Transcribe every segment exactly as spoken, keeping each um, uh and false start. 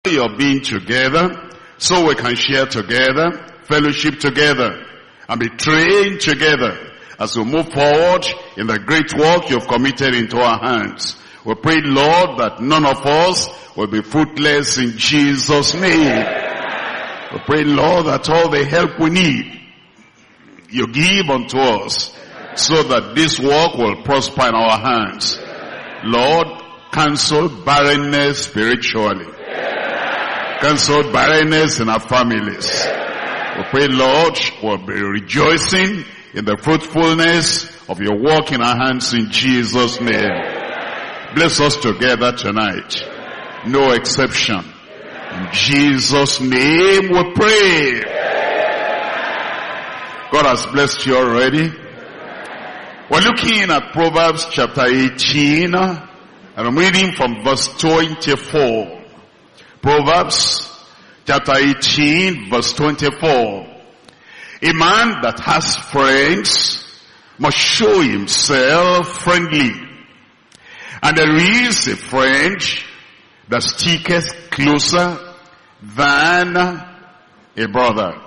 Your being together, so we can share together, fellowship together, and be trained together as we move forward in the great work you've committed into our hands. We pray, Lord, that none of us will be fruitless in Jesus' name. We pray, Lord, that all the help we need, you give unto us, so that this work will prosper in our hands. Lord, cancel barrenness spiritually. Cancel barrenness in our families. We pray, Lord, we'll be rejoicing in the fruitfulness of your work in our hands in Jesus' name. Bless us together tonight. No exception. In Jesus' name we pray. God has blessed you already. We're looking at Proverbs chapter eighteen, and I'm reading from verse twenty-four. Proverbs chapter eighteen verse twenty-four. A man that has friends must show himself friendly. And there is a friend that sticketh closer than a brother.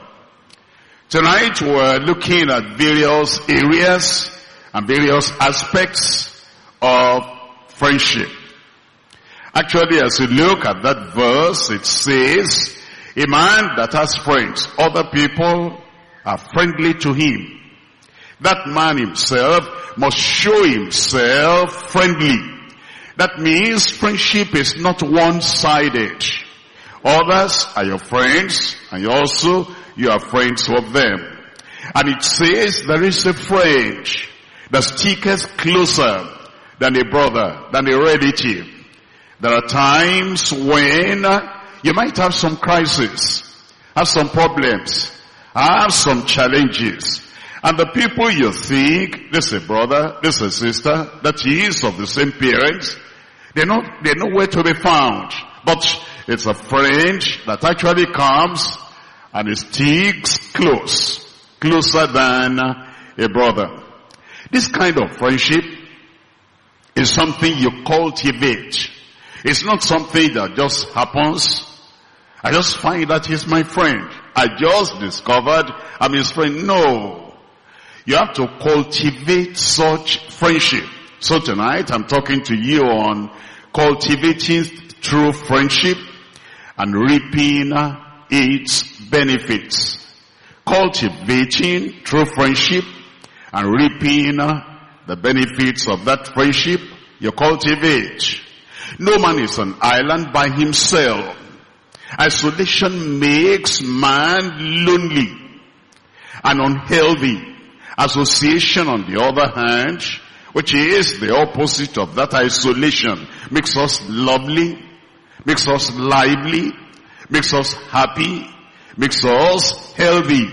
Tonight we're looking at various areas and various aspects of friendship. Actually, as you look at that verse, it says, a man that has friends, other people are friendly to him. That man himself must show himself friendly. That means friendship is not one-sided. Others are your friends, and you also, you are friends of them. And it says there is a friend that sticketh closer than a brother, than a relative. There are times when you might have some crisis, have some problems, have some challenges. And the people you think, this is a brother, this is a sister, that is of the same parents, they're not, they're nowhere to be found. But it's a friend that actually comes and it sticks close, closer than a brother. This kind of friendship is something you cultivate. It's not something that just happens. I just find that he's my friend. I just discovered I'm his friend. No. You have to cultivate such friendship. So tonight I'm talking to you on cultivating true friendship and reaping its benefits. Cultivating true friendship and reaping the benefits of that friendship you cultivate. No man is an island by himself. Isolation makes man lonely and unhealthy. Association, on the other hand, which is the opposite of that isolation, makes us lovely, makes us lively, makes us happy, makes us healthy.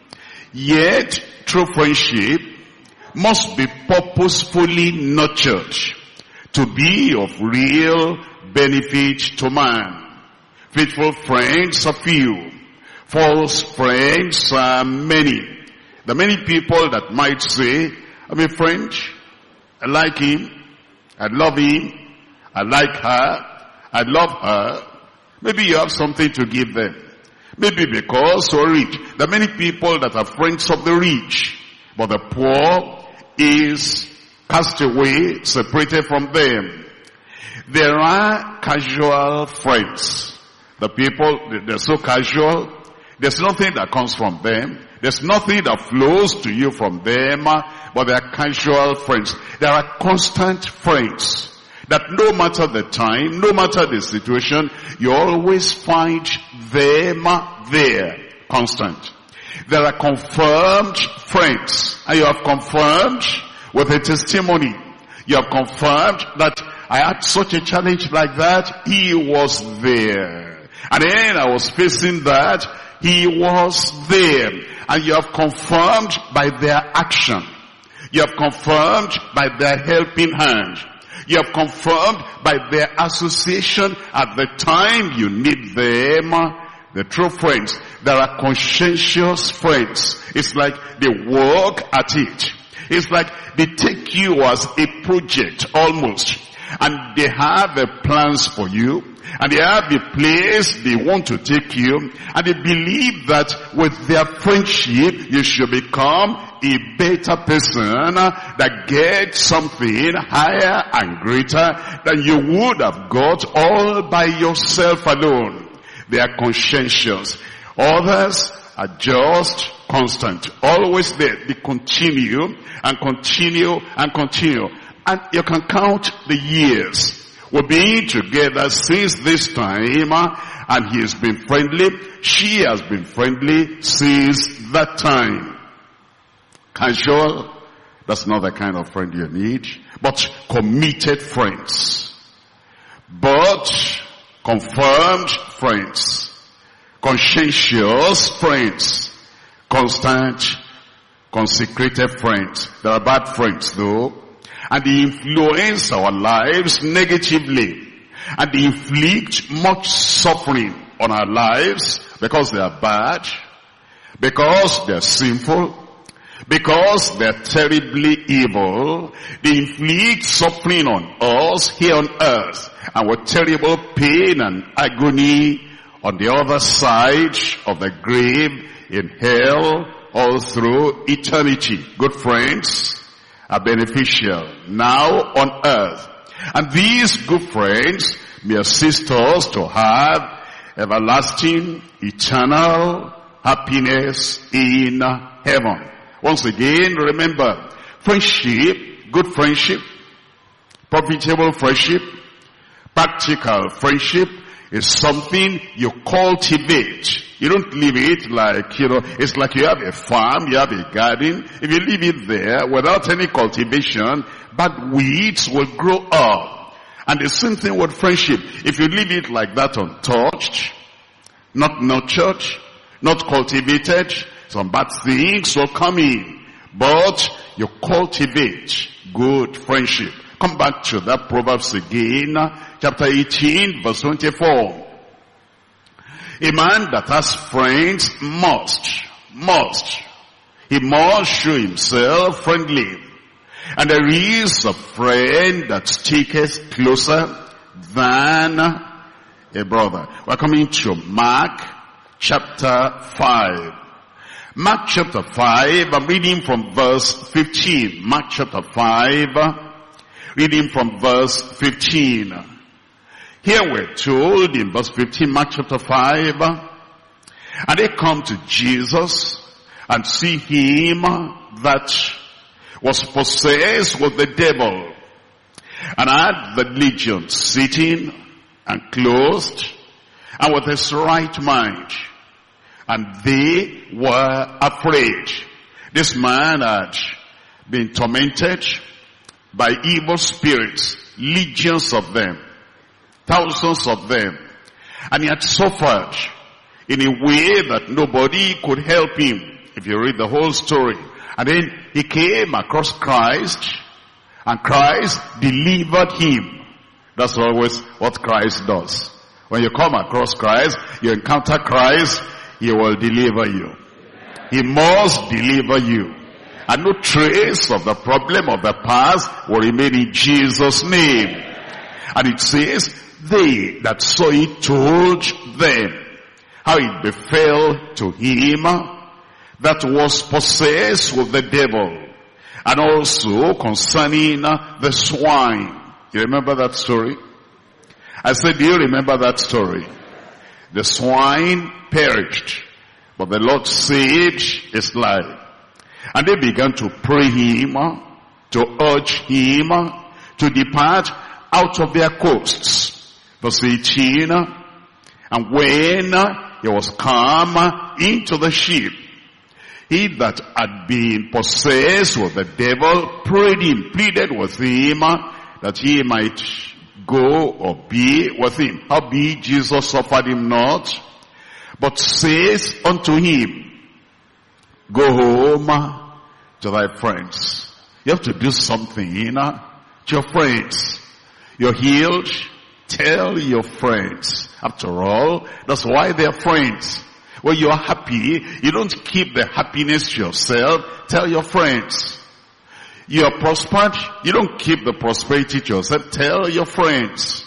Yet, true friendship must be purposefully nurtured to be of real benefit to man. Faithful friends are few. False friends are many. The many people that might say, I'm a friend, I like him, I love him, I like her, I love her. Maybe you have something to give them. Maybe because you're rich. There are many people that are friends of the rich, but the poor is cast away, separated from them. There are casual friends. The people, they're so casual. There's nothing that comes from them. There's nothing that flows to you from them, but they are casual friends. There are constant friends that no matter the time, no matter the situation, you always find them there, constant. There are confirmed friends, and you have confirmed with a testimony. You have confirmed that I had such a challenge like that, he was there. And then I was facing that, he was there. And you have confirmed by their action. You have confirmed by their helping hand. You have confirmed by their association at the time you need them. The true friends. There are conscientious friends. It's like they work at it. It's like they take you as a project almost. And they have uh, plans for you. And they have a place they want to take you. And they believe that with their friendship, you should become a better person that gets something higher and greater than you would have got all by yourself alone. They are conscientious. Others are just constant. Always there. They continue and continue and continue. And you can count the years. We've been together since this time, and he has been friendly. She has been friendly since that time. Casual, that's not the kind of friend you need. But committed friends. But confirmed friends. Conscientious friends. Constant, consecrated friends. There are bad friends though. And they influence our lives negatively. And they inflict much suffering on our lives because they are bad, because they are sinful, because they are terribly evil. They inflict suffering on us here on earth, and with terrible pain and agony on the other side of the grave in hell all through eternity. Good friends are beneficial now on earth. And these good friends may assist us to have everlasting, eternal happiness in heaven. Once again, remember, friendship, good friendship, profitable friendship, practical friendship is something you cultivate. You don't leave it like, you know, it's like you have a farm, you have a garden. If you leave it there without any cultivation, bad weeds will grow up. And the same thing with friendship. If you leave it like that untouched, not nurtured, not cultivated, some bad things will come in. But you cultivate good friendship. Come back to that Proverbs again, chapter eighteen, verse twenty-four. A man that has friends must, must, he must show himself friendly. And there is a friend that sticketh closer than a brother. We're coming to Mark chapter five. Mark chapter five, I'm reading from verse fifteen. Mark chapter five, reading from verse fifteen. Here we're told in verse fifteen, Mark chapter five, and they come to Jesus and see him that was possessed with the devil, and had the legion sitting and clothed, and with his right mind. And they were afraid. This man had been tormented by evil spirits, legions of them, thousands of them. And he had suffered in a way that nobody could help him, if you read the whole story. And then he came across Christ, and Christ delivered him. That's always what Christ does. When you come across Christ, you encounter Christ, he will deliver you. He must deliver you. And no trace of the problem of the past will remain in Jesus' name. And it says, they that saw it told them how it befell to him that was possessed with the devil, and also concerning the swine. You remember that story? I said, do you remember that story? The swine perished, but the Lord saved his life. And they began to pray him, to urge him to depart out of their coasts. Verse eighteen, and when he was come into the ship, he that had been possessed with the devil prayed him, pleaded with him that he might go or be with him. Howbeit Jesus suffered him not, but says unto him, go home to thy friends. You have to do something, you know, to your friends. You're healed, tell your friends. After all, that's why they're friends. When you're happy, you don't keep the happiness to yourself, tell your friends. You're prospered, you don't keep the prosperity to yourself, tell your friends.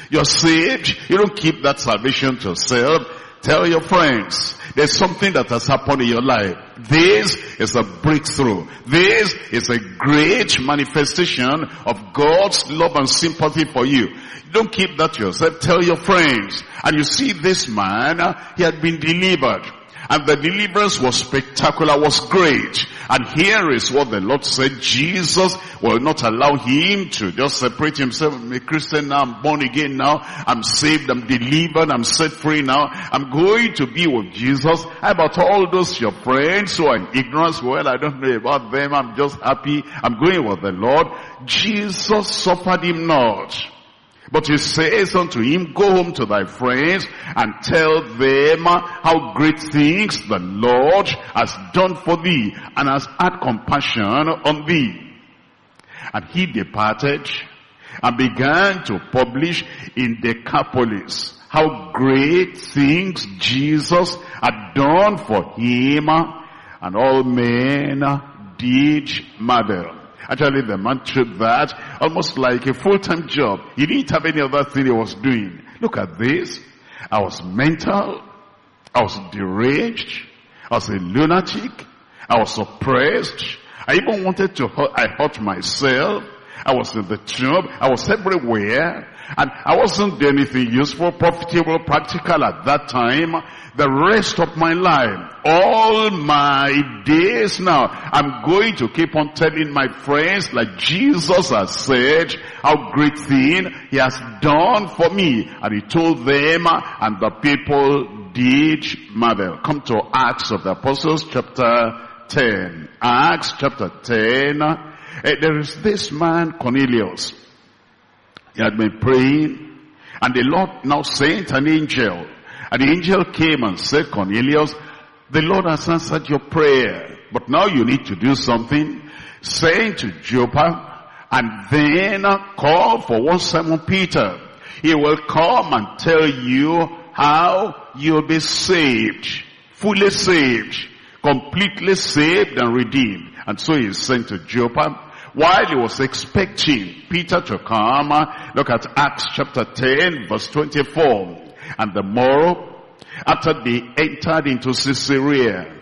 You're saved. You don't keep that salvation to yourself. Tell your friends. There's something that has happened in your life. This is a breakthrough. This is a great manifestation of God's love and sympathy for you. Don't keep that to yourself. Tell your friends. And you see this man, uh, he had been delivered. And the deliverance was spectacular, was great. And here is what the Lord said. Jesus will not allow him to just separate himself. I'm a Christian now, I'm born again now, I'm saved, I'm delivered, I'm set free now. I'm going to be with Jesus. How about all those your friends who are in ignorance? Well, I don't know about them, I'm just happy, I'm going with the Lord. Jesus suffered him not. But he says unto him, go home to thy friends and tell them how great things the Lord has done for thee and has had compassion on thee. And he departed and began to publish in Decapolis how great things Jesus had done for him, and all men did marvel. Actually, the man took that almost like a full-time job. He didn't have any other thing he was doing. Look at this. I was mental. I was deranged. I was a lunatic. I was oppressed. I even wanted to hurt, I hurt myself. I was in the tube. I was everywhere. And I wasn't doing anything useful, profitable, practical at that time. The rest of my life, all my days now, I'm going to keep on telling my friends, like Jesus has said, how great thing he has done for me. And he told them, and the people did marvel. Come to Acts of the Apostles chapter ten. Acts chapter ten. Uh, there is this man Cornelius. He had been praying, and the Lord now sent an angel. And the angel came and said, Cornelius, the Lord has answered your prayer, but now you need to do something. Send to Joppa, and then call for one Simon Peter. He will come and tell you how you'll be saved, fully saved, completely saved and redeemed. And so he sent to Joppa. While he was expecting Peter to come, look at Acts chapter ten, verse twenty-four. And the morrow, after they entered into Caesarea,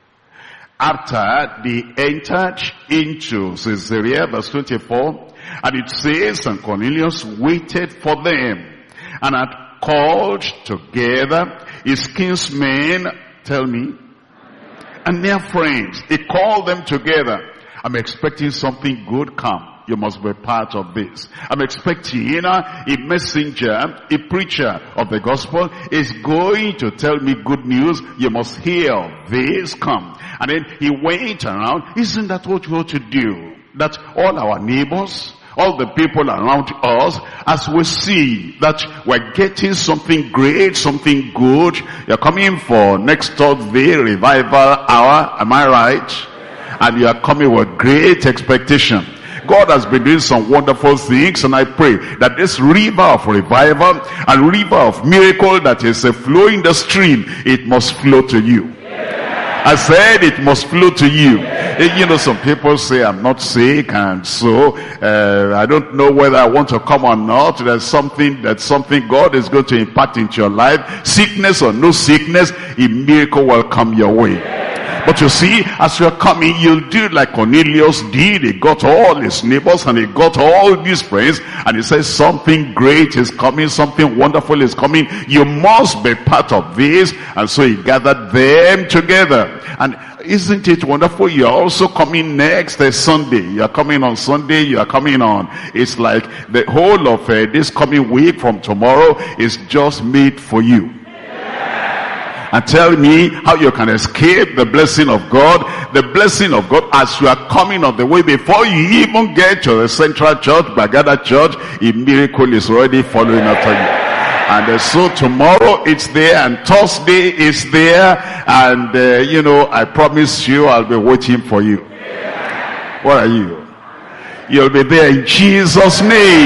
after they entered into Caesarea, verse twenty-four, and it says, and Cornelius waited for them, and had called together his kinsmen, tell me, and their friends. He called them together. I'm expecting something good come. You must be part of this. I'm expecting a messenger, a preacher of the gospel is going to tell me good news. You must hear this come. And then he went around. Isn't that what you ought to do? That all our neighbors, all the people around us, as we see that we're getting something great, something good. You're coming for next Thursday revival hour. Am I right? And you are coming with great expectation. God has been doing some wonderful things, and I pray that this river of revival and river of miracle that is uh, flowing the stream, it must flow to you. Yeah. I said it must flow to you. Yeah. You know, some people say, I'm not sick, and so uh, I don't know whether I want to come or not. There's something, that's something God is going to impact into your life. Sickness or no sickness, a miracle will come your way. Yeah. But you see, as you're coming, you'll do like Cornelius did. He got all his neighbors and he got all his friends. And he says, something great is coming, something wonderful is coming. You must be part of this. And so he gathered them together. And isn't it wonderful? You're also coming next uh, Sunday. You're coming on Sunday. You're coming on. It's like the whole of uh, this coming week from tomorrow is just made for you. And tell me how you can escape the blessing of God. The blessing of God as you are coming on the way. Before you even get to the Central Church, Bagada Church, a miracle is already following after you. And uh, so tomorrow it's there, and Thursday is there. And uh, you know, I promise you I'll be waiting for you. What are you? You'll be there in Jesus' name.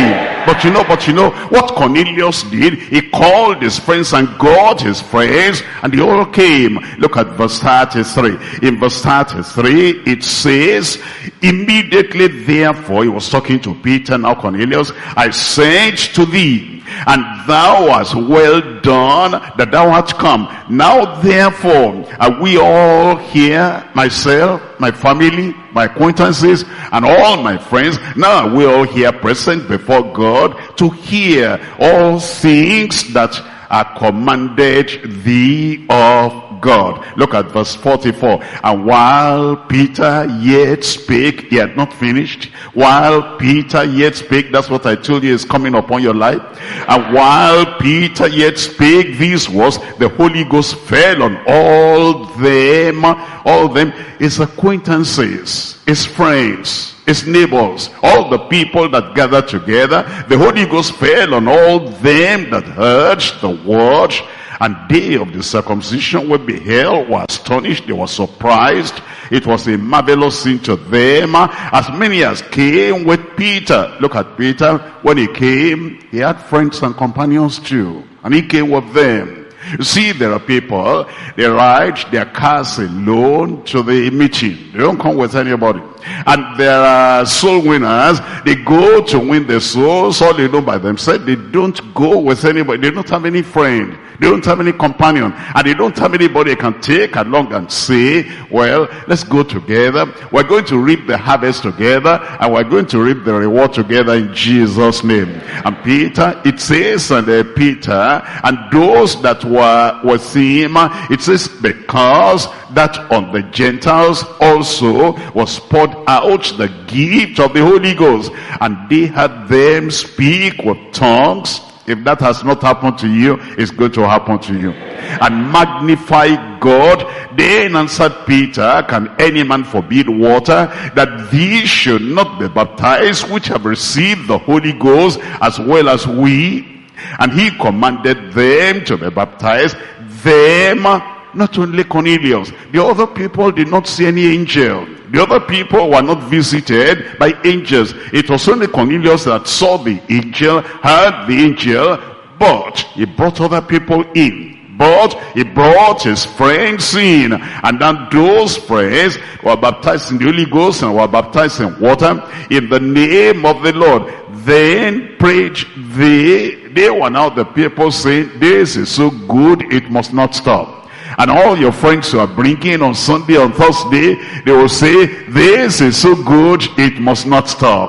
But you know, but you know, what Cornelius did, he called his friends and got his friends, and they all came. Look at verse thirty-three. In verse thirty-three, it says, immediately therefore, he was talking to Peter, now Cornelius, I sent to thee, and thou hast well done that thou art come. Now therefore, are we all here, myself, my family, my acquaintances, and all my friends, now are we all here present before God to hear all things that are commanded thee of God. Look at verse forty-four. And while Peter yet spake, he had not finished. While Peter yet spake, that's what I told you is coming upon your life. And while Peter yet spake these words, the Holy Ghost fell on all them, all them, his acquaintances, his friends, his neighbors, all the people that gathered together. The Holy Ghost fell on all them that heard the word. And they of the circumcision were beheld, were astonished, they were surprised. It was a marvelous thing to them, as many as came with Peter. Look at Peter. When he came, he had friends and companions too, and he came with them. You see, there are people, they ride their cars alone to the meeting. They don't come with anybody. And there are soul winners, they go to win the souls, all they know by themselves. They don't go with anybody. They don't have any friend. They don't have any companion. And they don't have anybody they can take along and say, well, let's go together. We're going to reap the harvest together, and we're going to reap the reward together in Jesus' name. And Peter, it says, and uh, Peter, and those that were with him, it says, because that on the Gentiles also was poured out the gift of the Holy Ghost, and they had them speak with tongues. If that has not happened to you, it's going to happen to you. And magnify God. Then answered Peter, can any man forbid water, that these should not be baptized, which have received the Holy Ghost as well as we? And he commanded them to be baptized, them, not only Cornelius. The other people did not see any angel. The other people were not visited by angels. It was only Cornelius that saw the angel, heard the angel, but he brought other people in. But he brought his friends in. And then those friends were baptized in the Holy Ghost and were baptized in water in the name of the Lord. Then prayed they. They were now the people saying, this is so good, it must not stop. And all your friends who are bringing on Sunday, on Thursday, they will say, this is so good, it must not stop.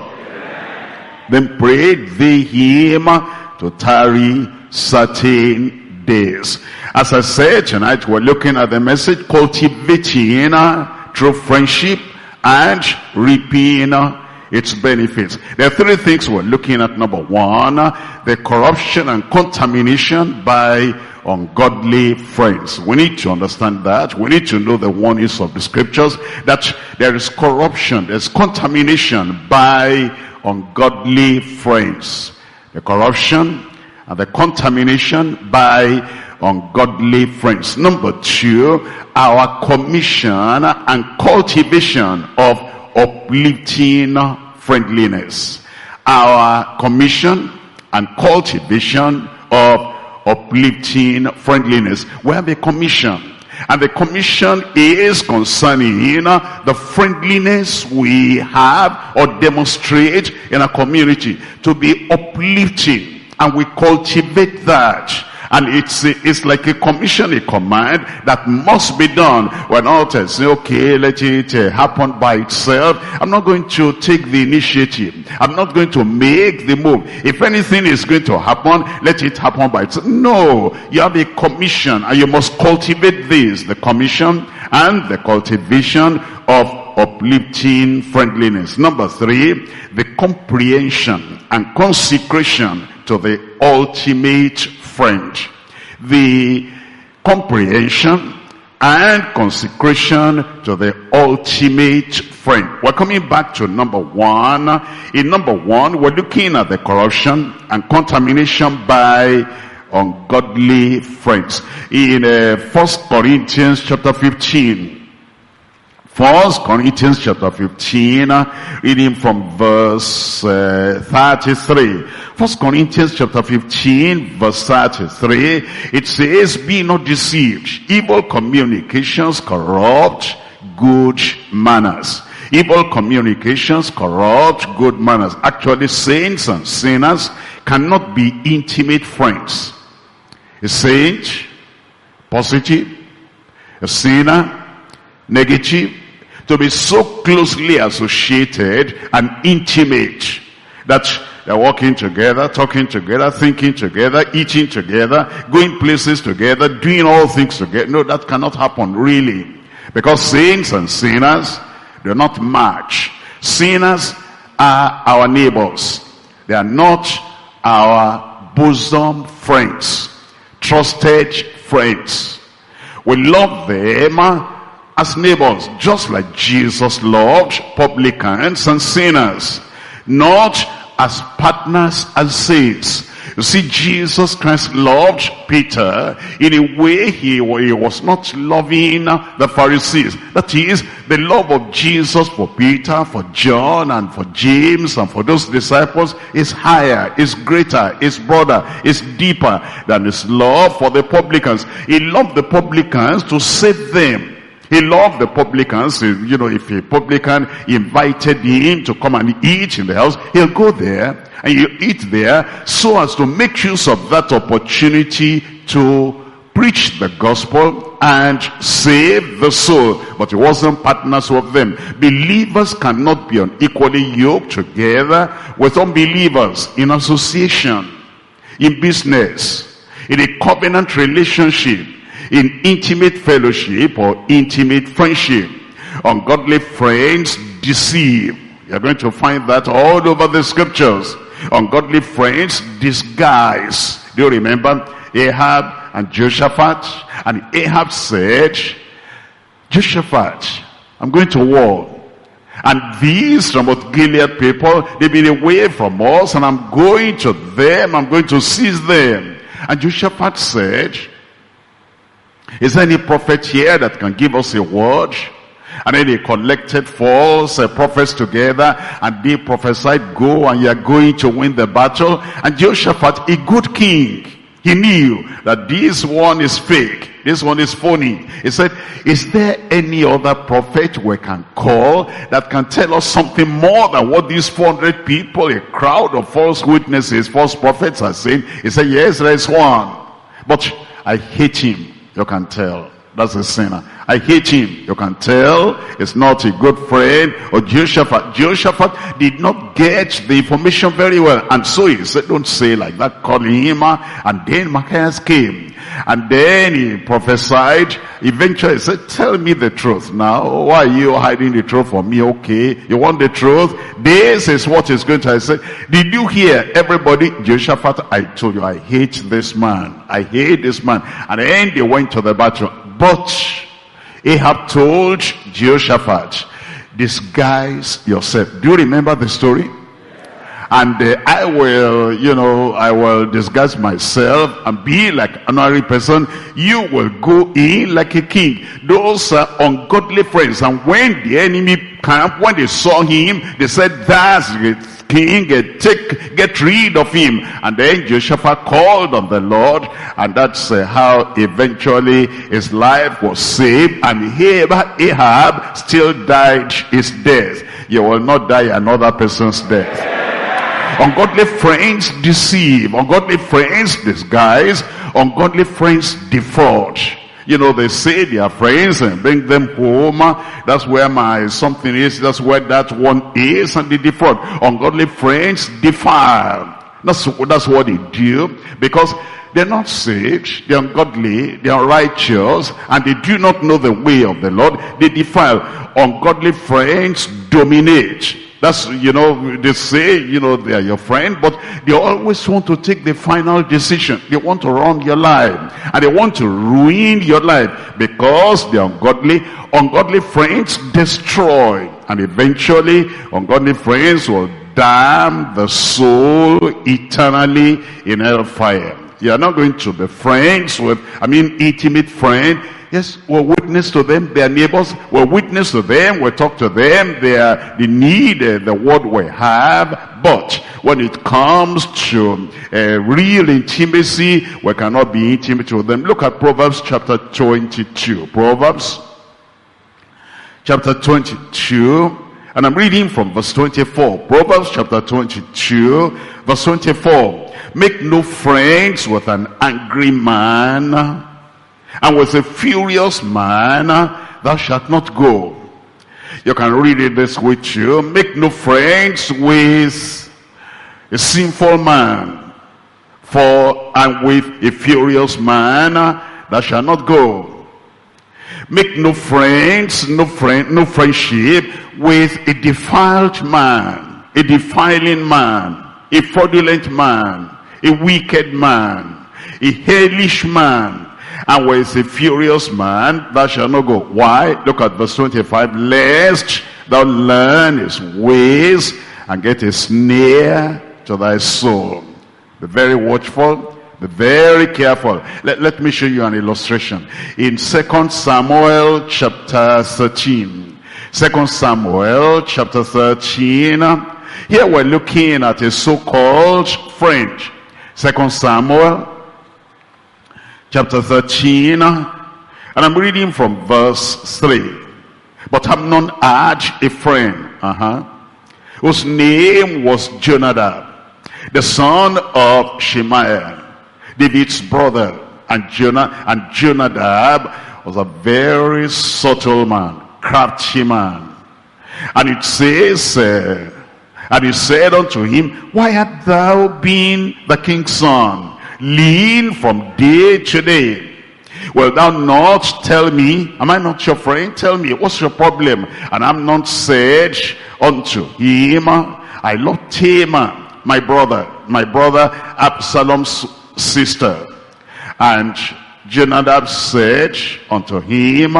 Amen. Then prayed they him to tarry certain days. As I said, tonight we're looking at the message, cultivating through friendship and reaping its benefits. There are three things we're looking at. Number one, the corruption and contamination by ungodly friends. We need to understand that. We need to know the warnings of the scriptures, that there is corruption, there's contamination by ungodly friends. The corruption and the contamination by ungodly friends. Number two, our commission and cultivation of uplifting friendliness. Our commission and cultivation of uplifting friendliness. We have a commission, and the commission is concerning the friendliness we have or demonstrate in a community, to be uplifting, and we cultivate that. And it's it's like a commission, a command that must be done. We're not uh, say, okay, let it uh, happen by itself. I'm not going to take the initiative. I'm not going to make the move. If anything is going to happen, let it happen by itself. No, you have a commission, and you must cultivate this, the commission and the cultivation of uplifting friendliness. Number three, the comprehension and consecration to the ultimate friend. The comprehension and consecration to the ultimate friend. We're coming back to number one. In number one, we're looking at the corruption and contamination by ungodly friends. In uh, First Corinthians chapter fifteen, First Corinthians chapter fifteen, uh, reading from verse uh, thirty-three. First Corinthians chapter fifteen, verse thirty-three, it says, be not deceived. Evil communications corrupt good manners. Evil communications corrupt good manners. Actually, saints and sinners cannot be intimate friends. A saint, positive. A sinner, negative. To be so closely associated and intimate that they're walking together, talking together, thinking together, eating together, going places together, doing all things together. No, that cannot happen really. Because saints and sinners do not match. Sinners are our neighbors. They are not our bosom friends, trusted friends. We love them as neighbors, just like Jesus loved publicans and sinners, not as partners and saints. You see, Jesus Christ loved Peter in a way he, he was not loving the Pharisees. That is, the love of Jesus for Peter, for John, and for James, and for those disciples is higher, is greater, is broader, is deeper than his love for the publicans. He loved the publicans to save them. He loved the publicans. You know, if a publican invited him to come and eat in the house, he'll go there and you eat there so as to make use of that opportunity to preach the gospel and save the soul. But he wasn't partners with them. Believers cannot be unequally yoked together with unbelievers in association, in business, in a covenant relationship, in intimate fellowship or intimate friendship. Ungodly friends deceive. You're going to find that all over the scriptures. Ungodly friends disguise. Do you remember Ahab and Jehoshaphat? And Ahab said, Jehoshaphat, I'm going to war. And these Ramoth Gilead people, they've been away from us, and I'm going to them, I'm going to seize them. And Jehoshaphat said, is there any prophet here that can give us a word? And then they collected false uh, prophets together, and they prophesied, go and you're going to win the battle. And Jehoshaphat, a good king, he knew that this one is fake, this one is phony. He said, is there any other prophet we can call that can tell us something more than what these four hundred people, a crowd of false witnesses, false prophets are saying? He said, yes, there is one, but I hate him. You can tell. That's a sinner. I hate him. You can tell. He's not a good friend. Or Jehoshaphat. Jehoshaphat did not get the information very well. And so he said, don't say like that. Call him. And then Micaiah came. And then he prophesied. Eventually he said, tell me the truth now. Why are you hiding the truth from me? Okay. You want the truth? This is what is going to. I said, did you hear everybody? Jehoshaphat, I told you, I hate this man. I hate this man. And then they went to the battle. But Ahab told Jehoshaphat, disguise yourself. Do you remember the story? And uh, I will, you know, I will disguise myself and be like an ordinary person. You will go in like a king. Those are ungodly friends. And when the enemy came, when they saw him, they said, that's the king, get, take, get rid of him. And then Jehoshaphat called on the Lord, and that's uh, how eventually his life was saved. And Ahab, Ahab still died his death. You will not die another person's death. Ungodly friends deceive. Ungodly friends disguise. Ungodly friends defraud. You know, they say they are friends and bring them home. That's where my something is. That's where that one is. And they defraud. Ungodly friends defile. That's, that's what they do. Because they're not saved. They're ungodly. They are righteous. And they do not know the way of the Lord. They defile. Ungodly friends dominate. That's, you know, they say, you know, they are your friend, but they always want to take the final decision. They want to run your life. And they want to ruin your life because they are ungodly. Ungodly friends destroy. And eventually, ungodly friends will damn the soul eternally in hellfire. You're not going to be friends with, I mean, intimate friend. Yes, we'll witness to them, their neighbors. We'll witness to them, we'll talk to them. They, are, they need uh, the word we have. But when it comes to uh, real intimacy, we cannot be intimate with them. Look at Proverbs chapter twenty-two. Proverbs chapter twenty-two. And I'm reading from verse twenty-four. Proverbs chapter twenty-two, verse twenty-four. Make no friends with an angry man, and with a furious man thou shalt not go. You can read it this way too. Make no friends with a sinful man, for and with a furious man thou shalt not go. Make no friends, no friend, no friendship with a defiled man, a defiling man, a fraudulent man, a wicked man, a hellish man, and with a furious man thou shalt not go. Why? Look at verse twenty-five. Lest thou learn his ways and get a snare to thy soul. Be very watchful. Be very careful. Let, let me show you an illustration. In Second Samuel chapter thirteen. Second Samuel chapter thirteen. Here we're looking at a so-called friend. Second Samuel chapter thirteen. And I'm reading from verse three. But Amnon had a friend, uh-huh, whose name was Jonadab, the son of Shemaiah, David's brother. And Jonah and Jonadab was a very subtle man, crafty man. And it says, uh, and he said unto him, why art thou been the king's son, lean from day to day? Will thou not tell me, am I not your friend? Tell me, what's your problem? And Amnon said unto him, I love Tamar, my brother, my brother Absalom's sister. And Jonadab said unto him,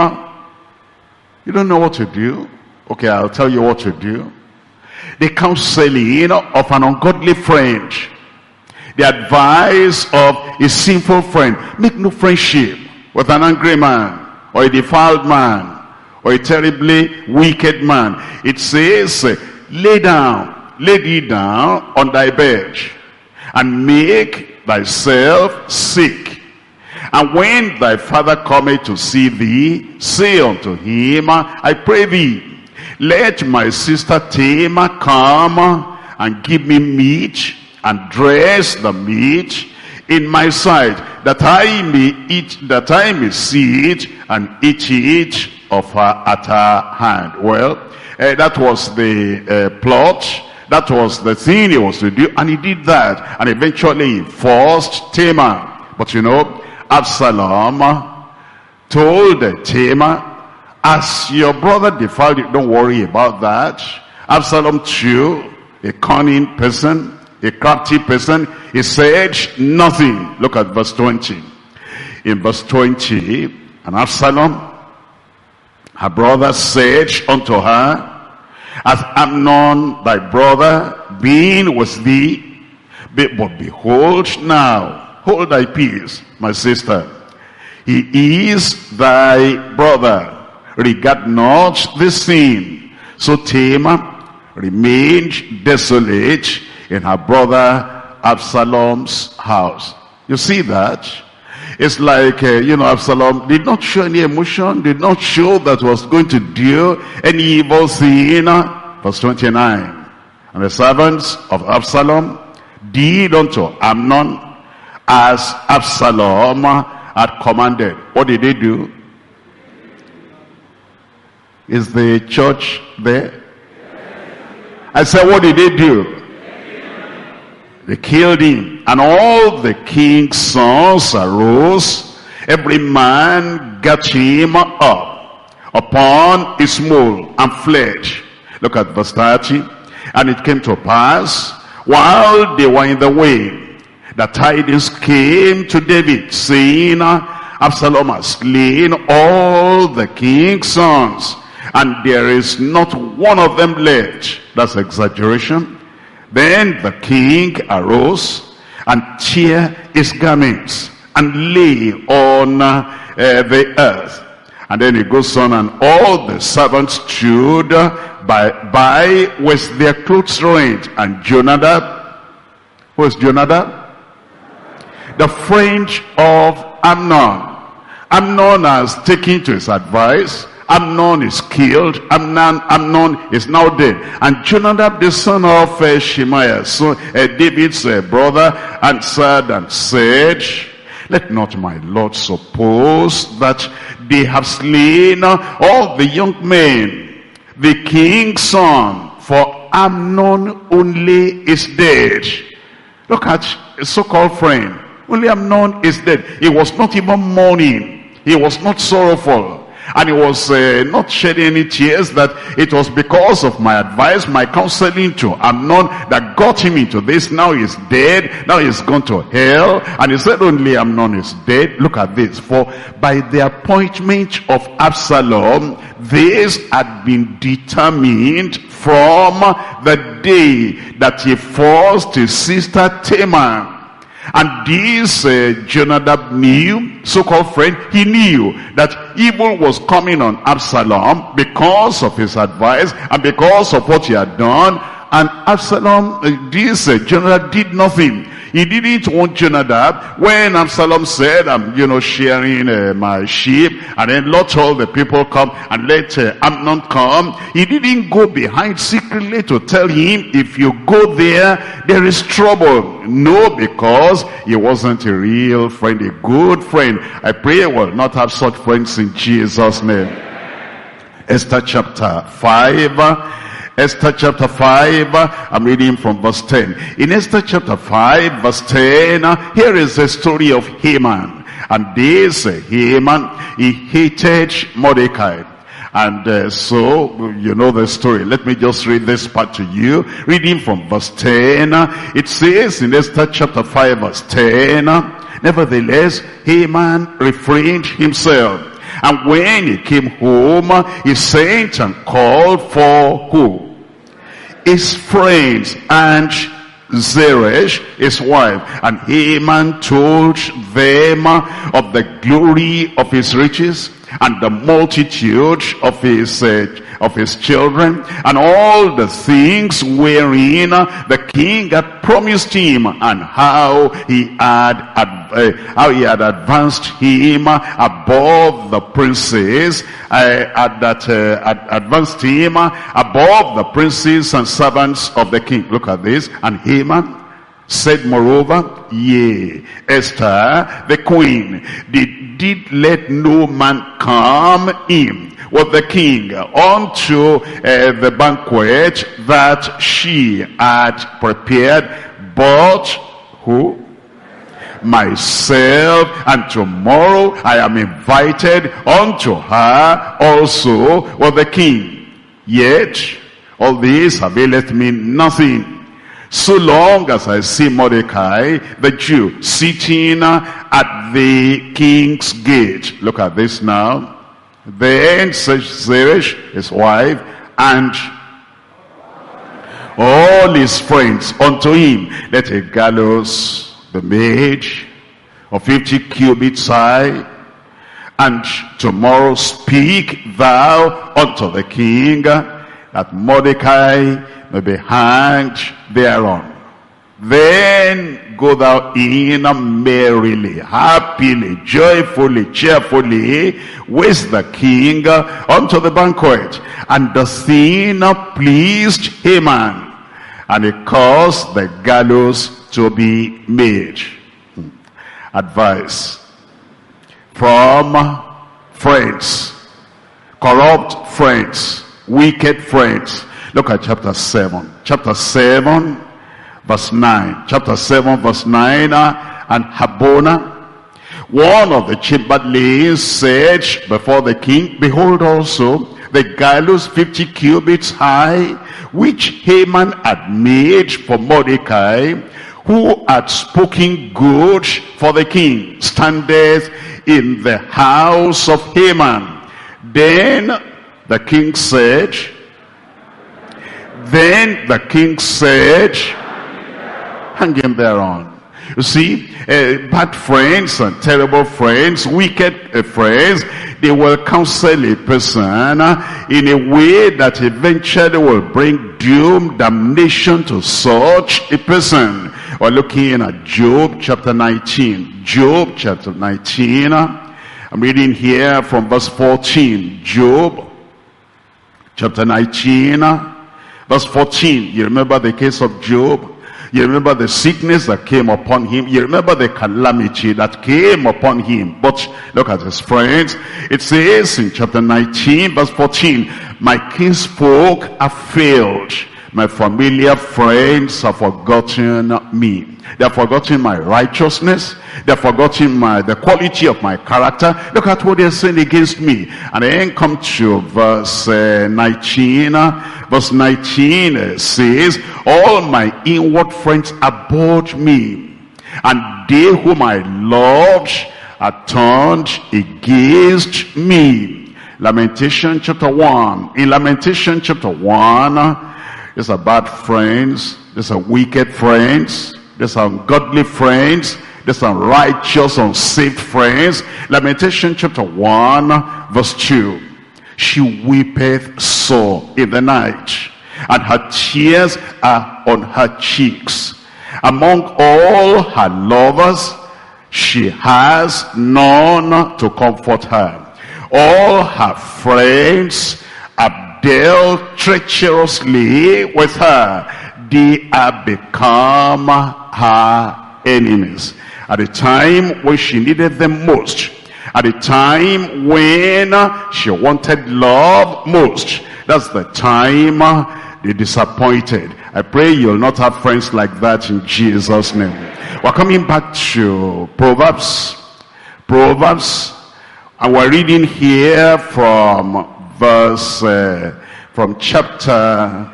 you don't know what to do? Okay, I'll tell you what to do. The counseling of an ungodly friend, the advice of a sinful friend. Make no friendship with an angry man, or a defiled man, or a terribly wicked man. It says, lay down, lay thee down on thy bed, and make thyself sick. And when thy father cometh to see thee, say unto him, I pray thee, let my sister Tamar come and give me meat, and dress the meat in my sight, that I may eat, that I may see it and eat it of her at her hand. Well, uh, that was the uh, plot. That was the thing he was to do, and he did that. And eventually he forced Tamar. But you know, Absalom told Tamar, as your brother defiled you, don't worry about that. Absalom too, a cunning person, a crafty person, he said nothing. Look at verse twenty. In verse twenty, and Absalom, her brother, said unto her, as Amnon thy brother been with thee, but behold now, hold thy peace, my sister. He is thy brother. Regard not this thing. So Tamar remained desolate in her brother Absalom's house. You see that? It's like, uh, you know, Absalom did not show any emotion, did not show that was going to do any evil thing. Verse twenty-nine. And the servants of Absalom did unto Amnon as Absalom had commanded. What did they do? Is the church there? I said, what did they do? They killed him. And all the king's sons arose, every man got him up upon his mule and fled. Look at verse thirty. And it came to pass, while they were in the way, that tidings came to David, saying, Absalom has slain all the king's sons, and there is not one of them left. That's exaggeration. Then the king arose and tear his garments, and lay on uh, the earth. And then he goes on, and all the servants stood by, by with their clothes rent. And Jonadab, who is Jonadab? The friend of Amnon. Amnon has taken to his advice. Amnon is killed. Amnon, Amnon is now dead. And Jonadab, the son of uh, Shemaiah, so, uh, David's uh, brother, answered and said, let not my Lord suppose that they have slain all the young men, the king's son, for Amnon only is dead. Look at a so-called friend. Only Amnon is dead. He was not even mourning. He was not sorrowful. And he was uh, not shedding any tears, that it was because of my advice, my counseling to Amnon that got him into this. Now he's dead. Now he's gone to hell. And he said only Amnon is dead. Look at this. For by the appointment of Absalom, this had been determined from the day that he forced his sister Tamar. And this uh, Jonadab knew, so-called friend, he knew that evil was coming on Absalom because of his advice and because of what he had done. And Absalom, uh, this uh, Jonadab did nothing. He didn't want Jonadab. When Absalom said, I'm, you know, sharing uh, my sheep, and then let all the people come and let uh, Amnon come, he didn't go behind secretly to tell him, if you go there, there is trouble. No, because he wasn't a real friend, a good friend. I pray we will not have such friends in Jesus' name. Esther chapter five. Esther chapter five, I'm reading from verse ten. In Esther chapter five, verse ten, here is the story of Haman. And this uh, Haman, he hated Mordecai. And uh, so, you know the story. Let me just read this part to you. Reading from verse ten, it says in Esther chapter five, verse ten, nevertheless, Haman refrained himself. And when he came home, he sent and called for who? His friends and Zeresh, his wife. And Haman told them of the glory of his riches and the multitude of his uh, of his children, and all the things wherein the king had promised him, and how he had uh, how he had advanced him above the princes, uh, at that uh, had advanced him above the princes and servants of the king. Look at this. And Haman said, moreover, yea, Esther the queen did, did let no man come in with the king unto uh, the banquet that she had prepared, but who? Myself, and tomorrow I am invited unto her also with the king. Yet all this availeth me nothing, so long as I see Mordecai the Jew sitting at the king's gate. Look at this now. Then Zeresh, his wife, and all his friends unto him, let a gallows be made of fifty cubits high, and tomorrow speak thou unto the king, that Mordecai may be hanged thereon. Then go thou in merrily, happily, joyfully, cheerfully with the king unto the banquet. And the thing pleased Haman, and he caused the gallows to be made. Advice from friends, corrupt friends, wicked friends. Look at chapter seven. Chapter seven, verse nine. Chapter seven, verse nine. Uh, and Habona, one of the chamberlains, said before the king, behold also the gallows fifty cubits high, which Haman had made for Mordecai, who had spoken good for the king, standeth in the house of Haman. Then the king said, Then the king said, hang him thereon. You see, uh, bad friends and terrible friends, wicked uh, friends, they will counsel a person uh, in a way that eventually will bring doom, damnation to such a person. We're looking at Job chapter nineteen. Job chapter nineteen. I'm reading here from verse fourteen. Job chapter nineteen, verse fourteen. You remember the case of Job? You remember the sickness that came upon him. You remember the calamity that came upon him. But look at his friends. It says in chapter nineteen, verse fourteen, my kinsfolk have failed. My familiar friends have forgotten me. They have forgotten my righteousness. They have forgotten my, the quality of my character. Look at what they are saying against me. And then come to verse uh, nineteen. Verse nineteen uh, says, all my inward friends abhorred me, and they whom I loved are turned against me. Lamentation chapter one. In Lamentation chapter one, these are bad friends, these are wicked friends, these are ungodly friends, these are righteous, unsaved friends. Lamentation chapter one, verse two. She weepeth sore in the night, and her tears are on her cheeks. Among all her lovers, she has none to comfort her. All her friends have dealt treacherously with her. They are become her enemies. At the time when she needed them most, at the time when she wanted love most, that's the time they disappointed. I pray you'll not have friends like that in Jesus' name. We're coming back to Proverbs. Proverbs. And we're reading here from verse, uh, from chapter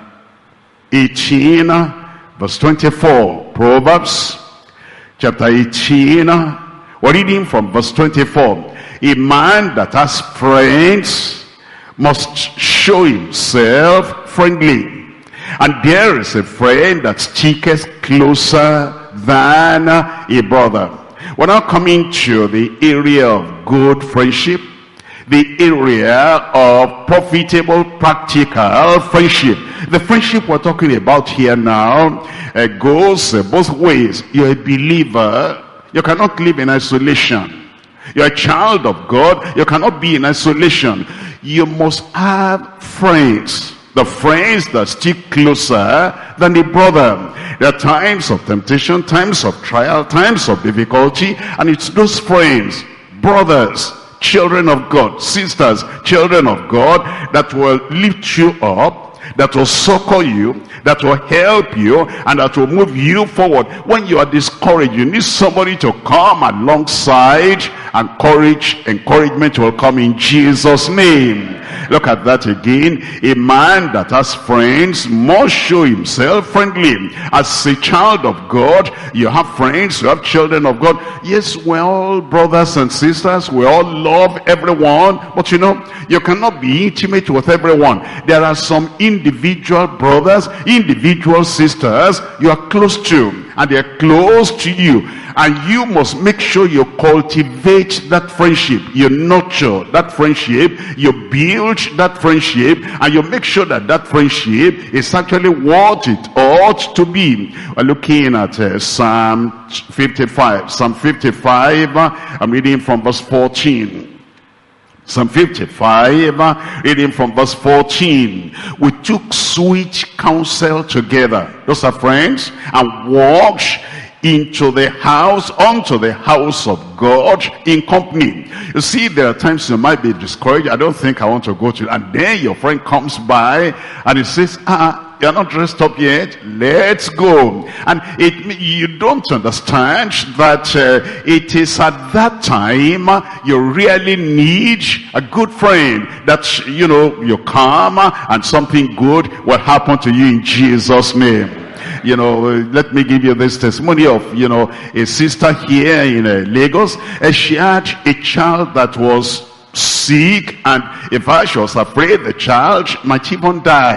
eighteen, verse twenty-four. Proverbs, chapter eighteen. We're reading from verse twenty-four. A man that has friends must show himself friendly. And there is a friend that sticketh closer than a brother. We're now coming to the area of good friendship, the area of profitable, practical friendship. The friendship we're talking about here now uh, goes uh, both ways. You're a believer, you cannot live in isolation. You're a child of God, you cannot be in isolation. You must have friends. The friends that stick closer than a brother. There are times of temptation, times of trial, times of difficulty, and it's those friends, brothers, children of God, sisters, children of God, that will lift you up, that will succor you, that will help you, and that will move you forward. When you are discouraged, you need somebody to come alongside, and courage, encouragement will come in Jesus' name. Look at that again. A man that has friends must show himself friendly. As a child of God, you have friends, you have children of God. Yes, we're all brothers and sisters. We all love everyone. But you know, you cannot be intimate with everyone. There are some individual brothers, individual sisters you are close to, and they're close to you. And you must make sure you cultivate that friendship. You nurture that friendship. You build that friendship. And you make sure that that friendship is actually what it ought to be. We're looking at uh, Psalm fifty-five. Psalm fifty-five, uh, I'm reading from verse fourteen. Psalm fifty-five, uh, reading from verse fourteen. We took sweet counsel together. Those are friends. And walked into the house, unto the house of God in company. You see, there are times you might be discouraged. I don't think I want to go to, and then your friend comes by and he says, ah, you're not dressed up yet, let's go. And it, you don't understand that uh, it is at that time you really need a good friend, that, you know, you come and something good will happen to you in Jesus' name. You know, let me give you this testimony of, you know, a sister here in uh, Lagos. Uh, she had a child that was sick, and in fact she was afraid the child might even die.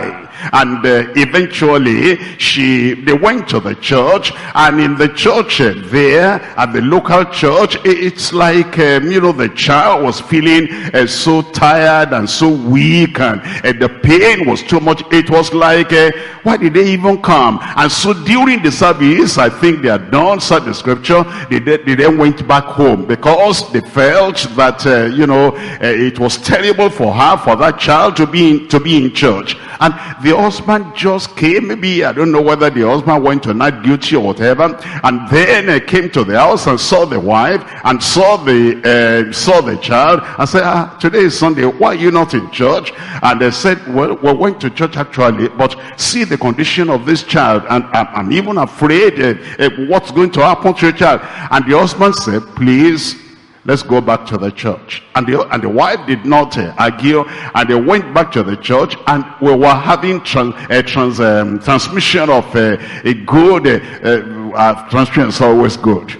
And uh, eventually, she they went to the church, and in the church uh, there, at the local church, it's like, um, you know, the child was feeling uh, so tired and so weak, and uh, the pain was too much. It was like, uh, why did they even come? And so during the service, I think they had done such the scripture, they, they then went back home, because they felt that, uh, you know, uh, it was terrible for her, for that child to be in, to be in church. And the husband just came, maybe, I don't know whether the husband went to night duty or whatever, and then uh, came to the house and saw the wife, and saw the uh, saw the child, and said, ah, today is Sunday, why are you not in church? And they said, well, we went to church actually, but see the condition of this child, and I'm, I'm even afraid uh, uh, what's going to happen to your child. And the husband said, please, let's go back to the church. And the, and the wife did not uh, argue, and they went back to the church, and we were having trans, uh, trans, um, transmission of uh, a good, uh, uh, uh, transmission is always good.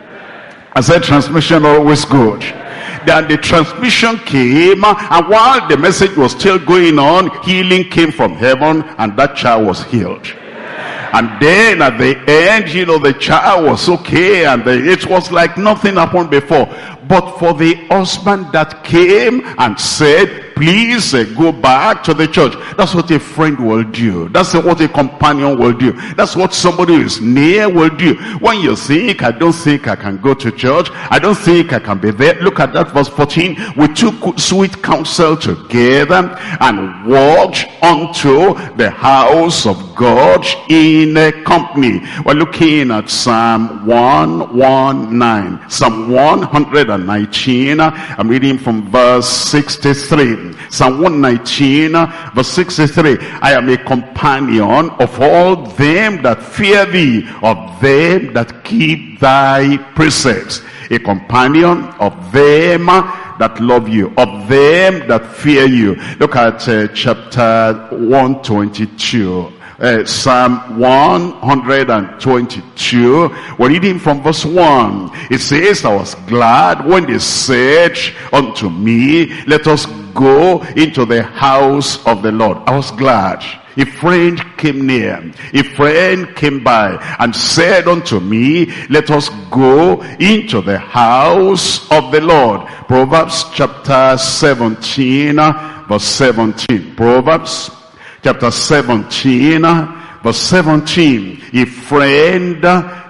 I said transmission always good. Then the transmission came, and while the message was still going on, healing came from heaven, and that child was healed. And then at the end, you know, the child was okay, and the, it was like nothing happened before. But for the husband that came and said, please uh, go back to the church, that's what a friend will do. That's what a companion will do. That's what somebody who is near will do. When you think, I don't think I can go to church, I don't think I can be there. Look at that verse fourteen. We took sweet counsel together and walked unto the house of God in a company. We're looking at Psalm one nineteen. Psalm one nineteen. I'm reading from verse sixty-three. Psalm one nineteen, verse sixty-three. I am a companion of all them that fear thee, of them that keep thy precepts. A companion of them that love you, of them that fear you. Look at uh, chapter one twenty-two. Uh, Psalm one twenty-two, we're reading from verse one. It says, I was glad when they said unto me, let us go into the house of the Lord. I was glad. A friend came near, a friend came by and said unto me, let us go into the house of the Lord. Proverbs chapter seventeen, verse seventeen. Proverbs chapter seventeen, verse seventeen. A friend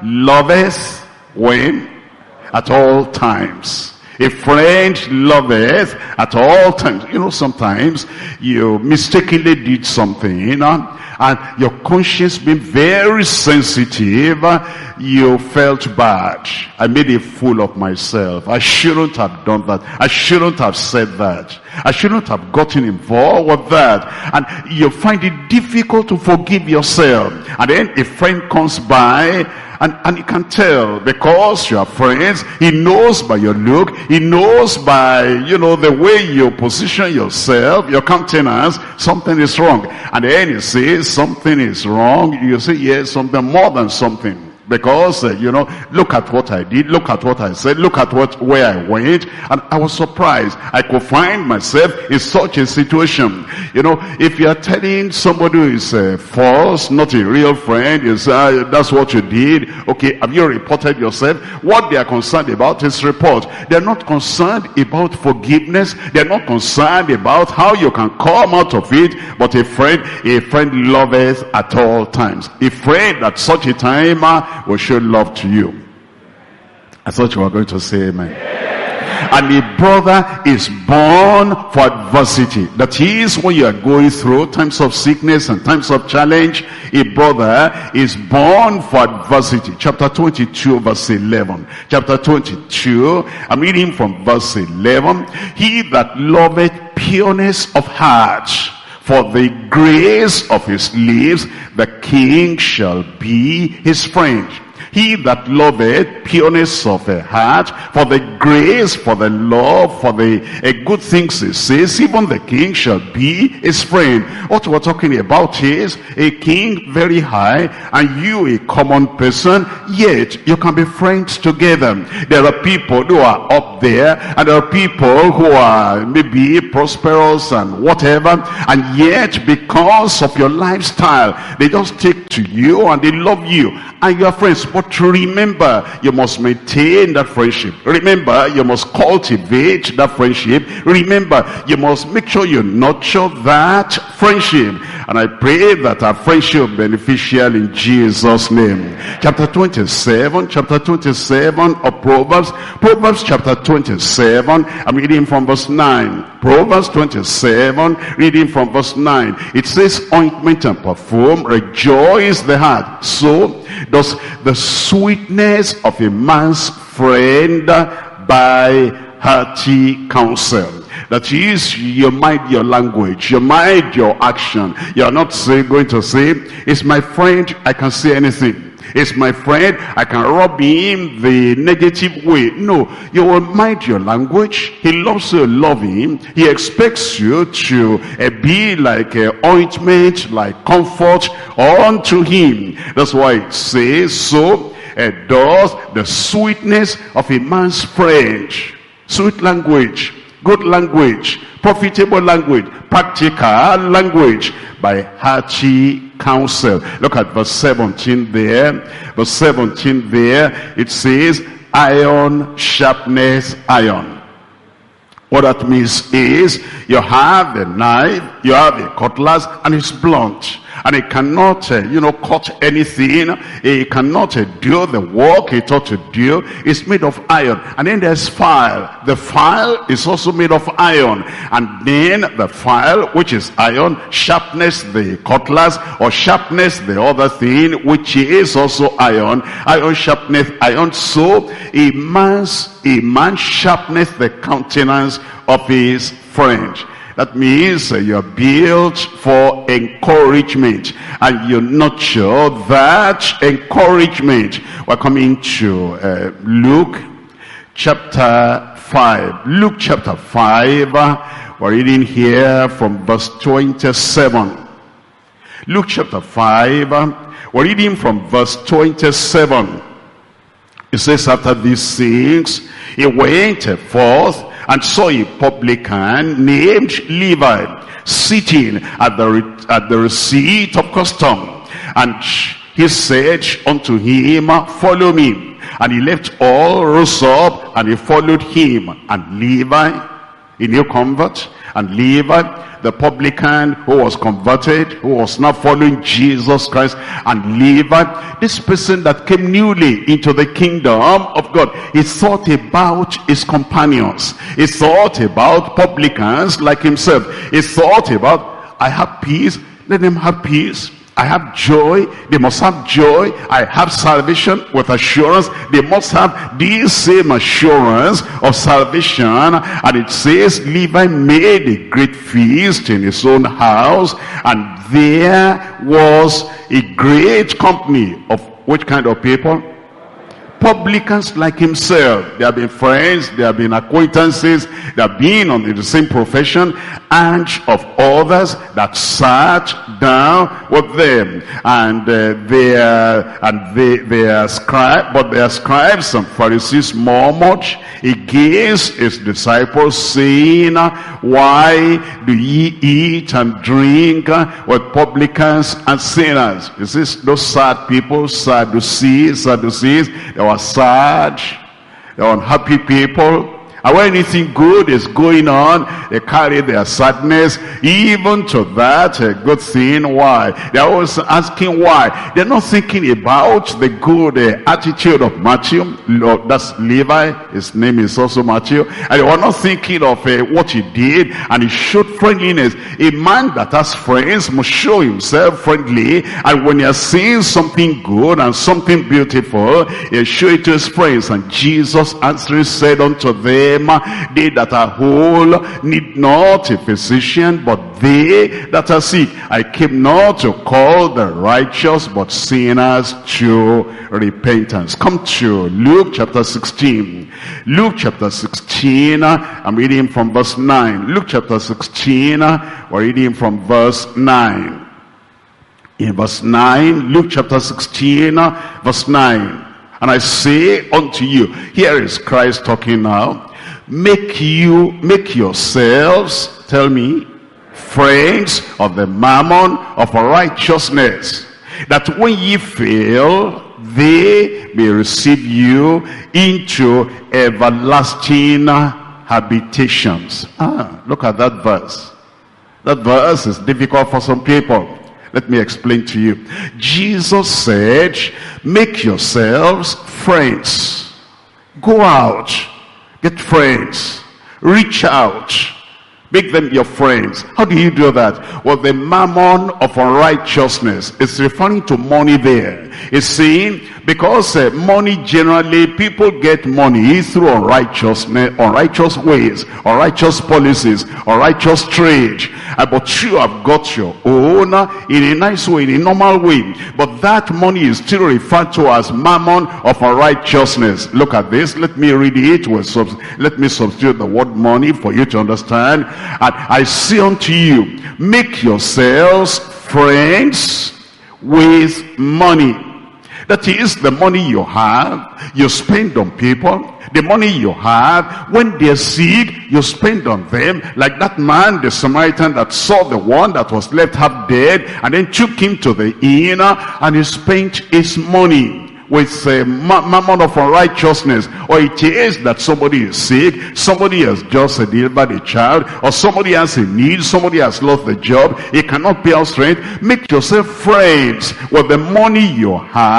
loveth when? At all times. A friend loveth at all times. You know, sometimes you mistakenly did something, you know, and your conscience being very sensitive, you felt bad. I made a fool of myself. I shouldn't have done that. I shouldn't have said that. I shouldn't have gotten involved with that. And you find it difficult to forgive yourself. And then a friend comes by, and, and you can tell, because you are friends, he knows by your look, he knows by, you know, the way you position yourself, your countenance, something is wrong. And then he says something is wrong, you say, yes, something more than something. Because, uh, you know, look at what I did, look at what I said, look at what where I went, and I was surprised. I could find myself in such a situation. You know, if you are telling somebody who is uh, false, not a real friend, is uh, that's what you did, okay, have you reported yourself? What they are concerned about is report. They are not concerned about forgiveness. They are not concerned about how you can come out of it. But a friend, a friend loveth at all times. A friend at such a time uh, will show love to you. I thought you were going to say amen. Yeah. And a brother is born for adversity. That is, when you are going through times of sickness and times of challenge, a brother is born for adversity. Chapter twenty-two, verse eleven. Chapter twenty-two, I'm reading from verse eleven. He that loveth pureness of heart, for the grace of his lips, the king shall be his friend. He that loveth pureness of the heart, for the grace, for the love, for the uh, good things he says. Even the king shall be his friend. What we're talking about is a king very high and you a common person, yet you can be friends together. There are people who are up there and there are people who are maybe prosperous and whatever, and yet because of your lifestyle they just take to you and they love you and you are friends. But remember, you must maintain that friendship. Remember, you must cultivate that friendship. Remember, you must make sure you nurture that friendship. And I pray that our friendship be beneficial in Jesus' name. Chapter twenty-seven, chapter twenty-seven of Proverbs. Proverbs chapter twenty-seven, I'm reading from verse nine. Proverbs twenty-seven, reading from verse nine. It says, ointment and perfume rejoice the heart. So does the sweetness of a man's friend by hearty counsel. That is, you mind your language, you mind your action. You're not say, going to say, it's my friend, I can say anything. It's my friend, I can rub him the negative way. No, you will mind your language. He loves you, love him. He expects you to uh, be like uh, ointment, like comfort unto him. That's why it says, so uh, does the sweetness of a man's friend. Sweet language, good language, profitable language, practical language, by hearty counsel. Look at verse seventeen there. Verse seventeen there, it says, iron sharpness iron. What that means is, you have a knife, you have a cutlass, and it's blunt. And it cannot, uh, you know, cut anything. It cannot uh, do the work it ought to do. It's made of iron. And then there's file. The file is also made of iron. And then the file, which is iron, sharpness the cutlass, or sharpness the other thing, which is also iron. Iron sharpness iron. So a man's, a man sharpness the countenance of his friend. That means uh, you're built for encouragement, and you nurture that encouragement. We're coming to uh, Luke chapter five. Luke chapter five, uh, we're reading here from verse twenty-seven. Luke chapter five, uh, we're reading from verse twenty-seven. It says, after these things, he went forth and saw a publican named Levi sitting at the at the receipt of custom. And he said unto him, follow me. And he left all, rose up, and he followed him. And Levi, a new convert, and Levi, the publican who was converted, who was now following Jesus Christ, and Levi, this person that came newly into the kingdom of God, he thought about his companions. He thought about publicans like himself. He thought about, I have peace, let them have peace. I have joy, they must have joy. I have salvation with assurance. They must have this same assurance of salvation. And it says, Levi made a great feast in his own house, and there was a great company of which kind of people? Publicans like himself. They have been friends, they have been acquaintances, they have been on the same profession, and of others that sat down with them. And uh, they are, and they, they are scribes, but their scribes and Pharisees murmured against his disciples, saying, why do ye eat and drink with publicans and sinners? Is this those sad people, Sadducees, Sadducees? They were sad, they were unhappy people. And when anything good is going on, they carry their sadness even to that uh, good thing. Why? They're always asking why. They're not thinking about the good uh, attitude of Matthew. That's Levi. His name is also Matthew. And they were not thinking of uh, what he did, and he showed friendliness. A man that has friends must show himself friendly, and when he has seen something good and something beautiful, he'll show it to his friends. And Jesus answering said unto them, them, they that are whole need not a physician, but they that are sick. I came not to call the righteous, but sinners to repentance. Come to Luke chapter sixteen. Luke chapter sixteen, I'm reading from verse nine. Luke chapter sixteen, we're reading from verse nine. In verse nine, Luke chapter sixteen, verse nine. And I say unto you, here is Christ talking now, make you, make yourselves, tell me, friends of the mammon of righteousness, that when ye fail, they may receive you into everlasting habitations. Ah, look at that verse. That verse is difficult for some people. Let me explain to you. Jesus said, make yourselves friends. Go out, get friends, reach out, make them your friends. How do you do that? Well, the mammon of unrighteousness is referring to money there. It's saying, because uh, money generally, people get money through unrighteousness, unrighteous ways, unrighteous policies, unrighteous trade. Uh, but you have got your own uh, in a nice way, in a normal way. But that money is still referred to as mammon of unrighteousness. Look at this. Let me read it. With sub let me substitute the word money for you to understand. And I say unto you, make yourselves friends with money. That is, the money you have, you spend on people. The money you have, when they're sick, you spend on them. Like that man, the Samaritan, that saw the one that was left half dead, and then took him to the inn, and he spent his money with a mammon of unrighteousness. Or it is that somebody is sick, somebody has just delivered a child, or somebody has a need, somebody has lost the job, he cannot pay out rent. Make yourself friends with the money you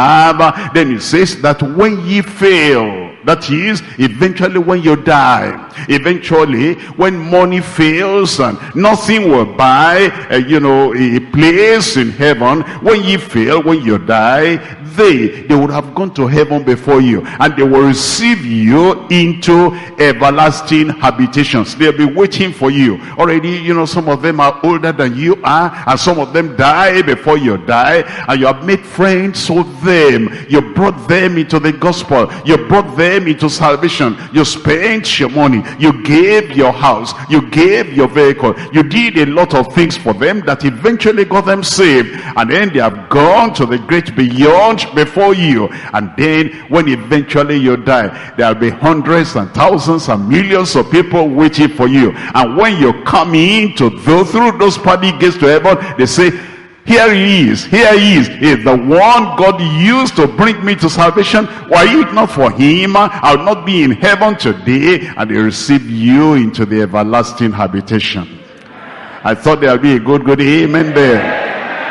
have. Then it says that when ye fail, that is, eventually when you die, eventually when money fails and nothing will buy, uh, you know, a place in heaven, when ye fail, when you die, they, they would have gone to heaven before you, and they will receive you into everlasting habitations. They'll be waiting for you. Already, you know, some of them are older than you are, and some of them die before you die, and you have made friends with them. You brought them into the gospel. You brought them into salvation. You spent your money. You gave your house. You gave your vehicle. You did a lot of things for them that eventually got them saved. And then they have gone to the great beyond before you. And then when eventually you die, there will be hundreds and thousands and millions of people waiting for you. And when you come in to go through those pearly gates to heaven, they say, here he is, here he is, he is the one God used to bring me to salvation. Were it not for him, I would not be in heaven today. And they receive you into the everlasting habitation. I thought there would be a good, good amen there.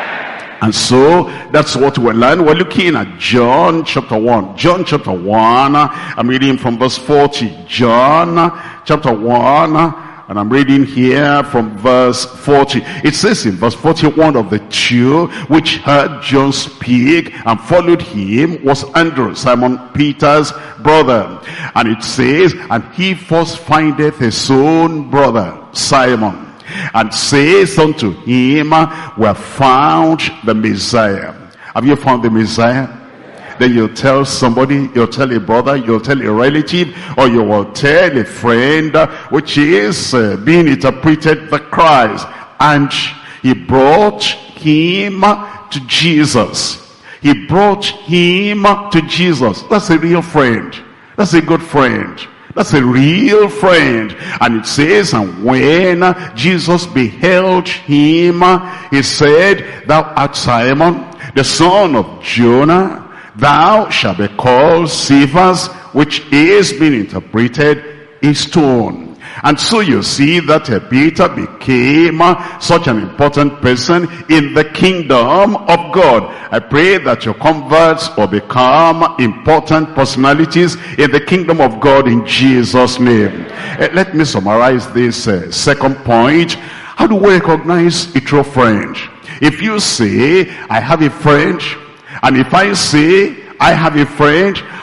And so, that's what we learn. We're looking at John chapter one. John chapter one, I'm reading from verse forty. John chapter one, and I'm reading here from verse forty. It says in verse forty-one, of the two which heard John speak and followed him was Andrew, Simon Peter's brother. And it says, and he first findeth his own brother, Simon, and says unto him, we have found the Messiah. Have you found the Messiah? Then you'll tell somebody, you'll tell a brother, you'll tell a relative, or you will tell a friend, which is uh, being interpreted the Christ. And he brought him to Jesus. He brought him to Jesus. That's a real friend. That's a good friend. That's a real friend. And it says, and when Jesus beheld him, he said, thou art Simon, the son of Jonah. Thou shalt be called Cephas, which is being interpreted a stone. And so you see that uh, Peter became uh, such an important person in the kingdom of God. I pray that your converts will become important personalities in the kingdom of God in Jesus' name. Uh, let me summarize this uh, second point. How do we recognize a true friend? If you say, I have a friend, and if I say, I have a friend,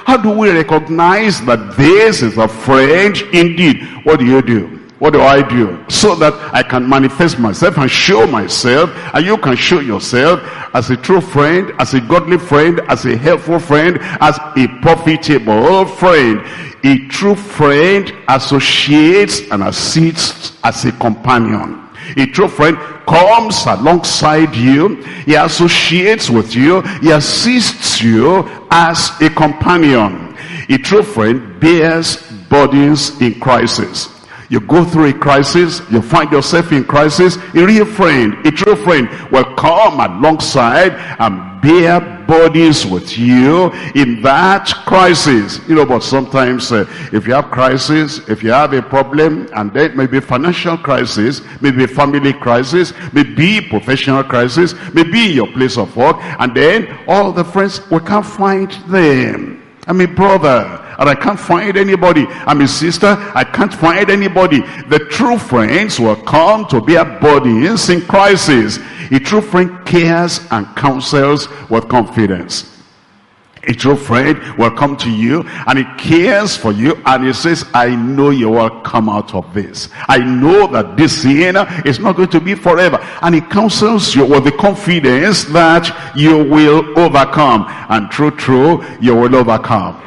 How do we recognize that this is a friend indeed? What do you do? What do I do? So that I can manifest myself and show myself, and you can show yourself as a true friend, as a godly friend, as a helpful friend, as a profitable friend. A true friend associates and assists as a companion. A true friend comes alongside you, he associates with you, he assists you as a companion. A true friend bears burdens in crisis. You go through a crisis, you find yourself in crisis, a real friend, a true friend will come alongside and bear burdens with you in that crisis. You know, but sometimes uh, if you have crisis, if you have a problem, and then maybe financial crisis, maybe a family crisis, maybe professional crisis, maybe your place of work, and then all the friends, we can't find them. I'm a brother, and I can't find anybody. I'm a sister, I can't find anybody. The true friends will come to bear burdens in crisis. A true friend cares and counsels with confidence. A true friend will come to you and he cares for you and he says, I know you will come out of this. I know that this sin is not going to be forever. And he counsels you with the confidence that you will overcome. And true, true, you will overcome.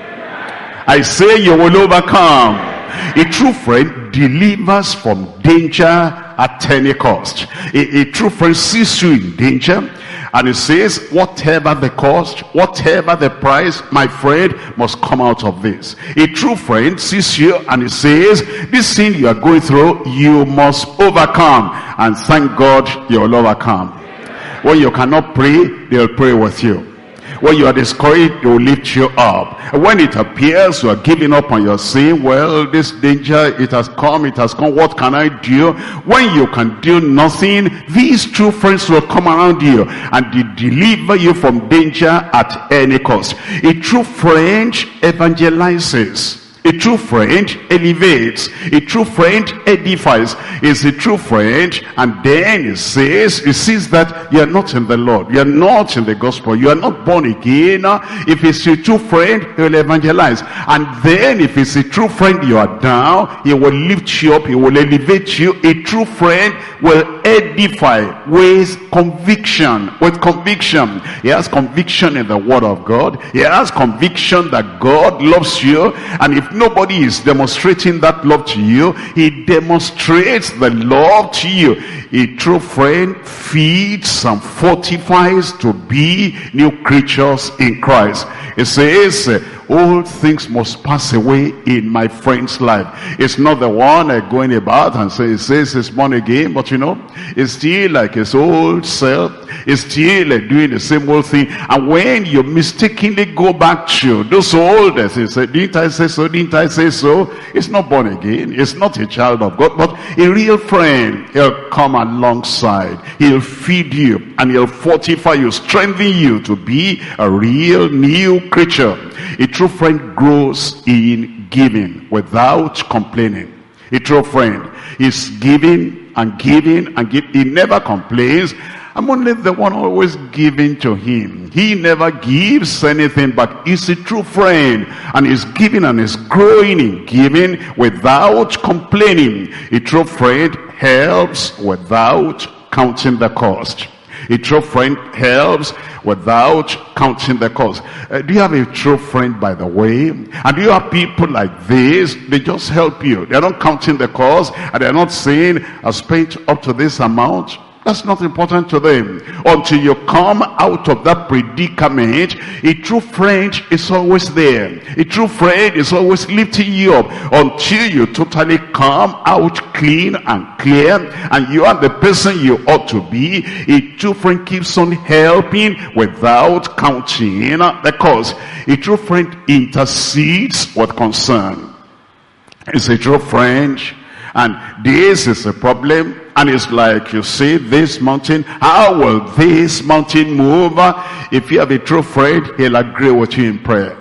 I say you will overcome. A true friend delivers from danger at any cost. A, a true friend sees you in danger and he says, whatever the cost, whatever the price, my friend must come out of this. A true friend sees you and he says, this thing you are going through, you must overcome. And thank God you will overcome. When you cannot pray, they will pray with you. When you are discouraged, they will lift you up. And when it appears you are giving up on your sin, well, this danger, it has come, it has come, what can I do? When you can do nothing, these true friends will come around you and they deliver you from danger at any cost. A true friend evangelizes. A true friend elevates. A true friend edifies. Is a true friend, and then he says, he sees that you are not in the Lord, you are not in the gospel, you are not born again. If it's a true friend, he will evangelize. And then if it's a true friend, you are down, he will lift you up, he will elevate you. A true friend will edify with conviction. With conviction. He has conviction in the word of God. He has conviction that God loves you, and if nobody is demonstrating that love to you, he demonstrates the love to you. A true friend feeds and fortifies to be new creatures in Christ. It says, all things must pass away in my friend's life. It's not the one uh, going about and say, it says it's born again, but you know, it's still like his old self. It's still uh, doing the same old thing. And when you mistakenly go back to those old things, say, didn't I say so? Didn't I say so? It's not born again. It's not a child of God, but a real friend. He'll come alongside. He'll feed you and he'll fortify you, strengthen you to be a real new creature. A true friend grows in giving without complaining. A true friend is giving and giving and giving. He never complains. I'm only the one always giving to him. He never gives anything, but he's a true friend. And he's giving and is growing in giving without complaining. A true friend helps without counting the cost. A true friend helps without counting the cost. Uh, do you have a true friend, by the way? And do you have people like this? They just help you. They're not counting the cost, and they're not saying, I spent up to this amount. That's not important to them. Until you come out of that predicament, a true friend is always there. A true friend is always lifting you up until you totally come out clean and clear, and you are the person you ought to be. A true friend keeps on helping without counting the cost. A true friend intercedes with concern. It's a true friend, and this is a problem. And it's like, you see, this mountain, how will this mountain move? If you have a true friend, he'll agree with you in prayer.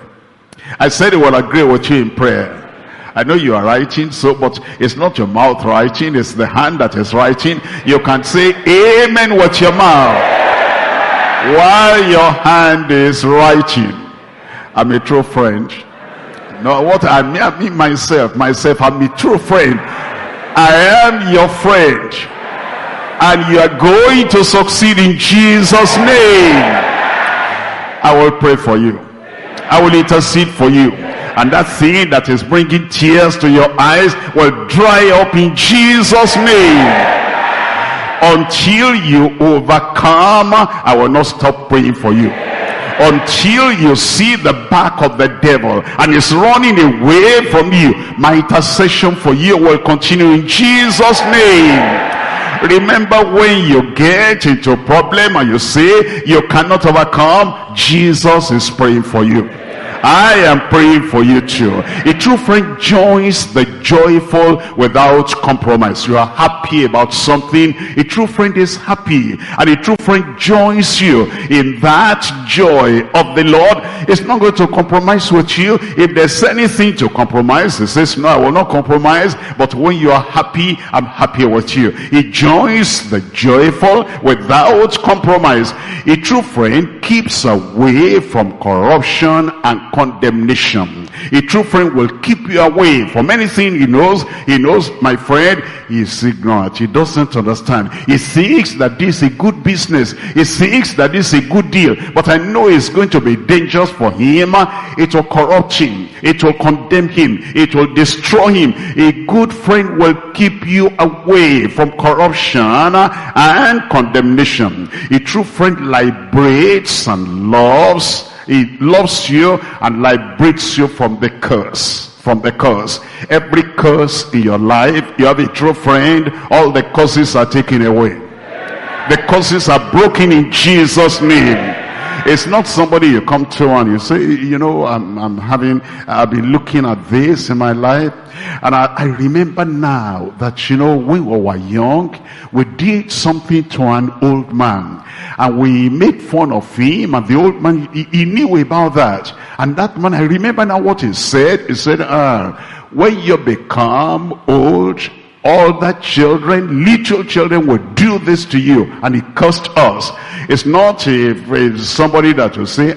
I said he will agree with you in prayer. I know you are writing, so, but it's not your mouth writing, it's the hand that is writing. You can say amen with your mouth while your hand is writing. I'm a true friend. No, what I mean, I mean myself, myself, I'm a true friend. I am your friend. And you are going to succeed in Jesus' name. I will pray for you. I will intercede for you. And that thing that is bringing tears to your eyes will dry up in Jesus' name. Until you overcome, I will not stop praying for you. Until you see the back of the devil and is running away from you, my intercession for you will continue in Jesus' name. Remember, when you get into a problem and you say you cannot overcome, Jesus is praying for you. I am praying for you too. A true friend joins the joyful without compromise. You are happy about something. A true friend is happy. And a true friend joins you in that joy of the Lord. It's not going to compromise with you. If there's anything to compromise, he says, no, I will not compromise. But when you are happy, I'm happy with you. He joins the joyful without compromise. A true friend keeps away from corruption and condemnation. A true friend will keep you away from anything he knows. He knows, my friend, he is ignorant. He doesn't understand. He thinks that this is a good business. He thinks that this is a good deal. But I know it's going to be dangerous for him. It will corrupt him. It will condemn him. It will destroy him. A good friend will keep you away from corruption and condemnation. A true friend liberates and loves. He loves you and liberates you from the curse. From the curse. Every curse in your life, you have a true friend, all the curses are taken away. The curses are broken in Jesus' name. It's not somebody you come to and you say, you know, I'm, I'm having, I've been looking at this in my life. And I, I remember now that, you know, when we were young, we did something to an old man. And we made fun of him, and the old man, he, he knew about that. And that man, I remember now what he said. He said, ah, when you become old, all that children, little children will do this to you. And he cursed us. It's not if it's somebody that will say,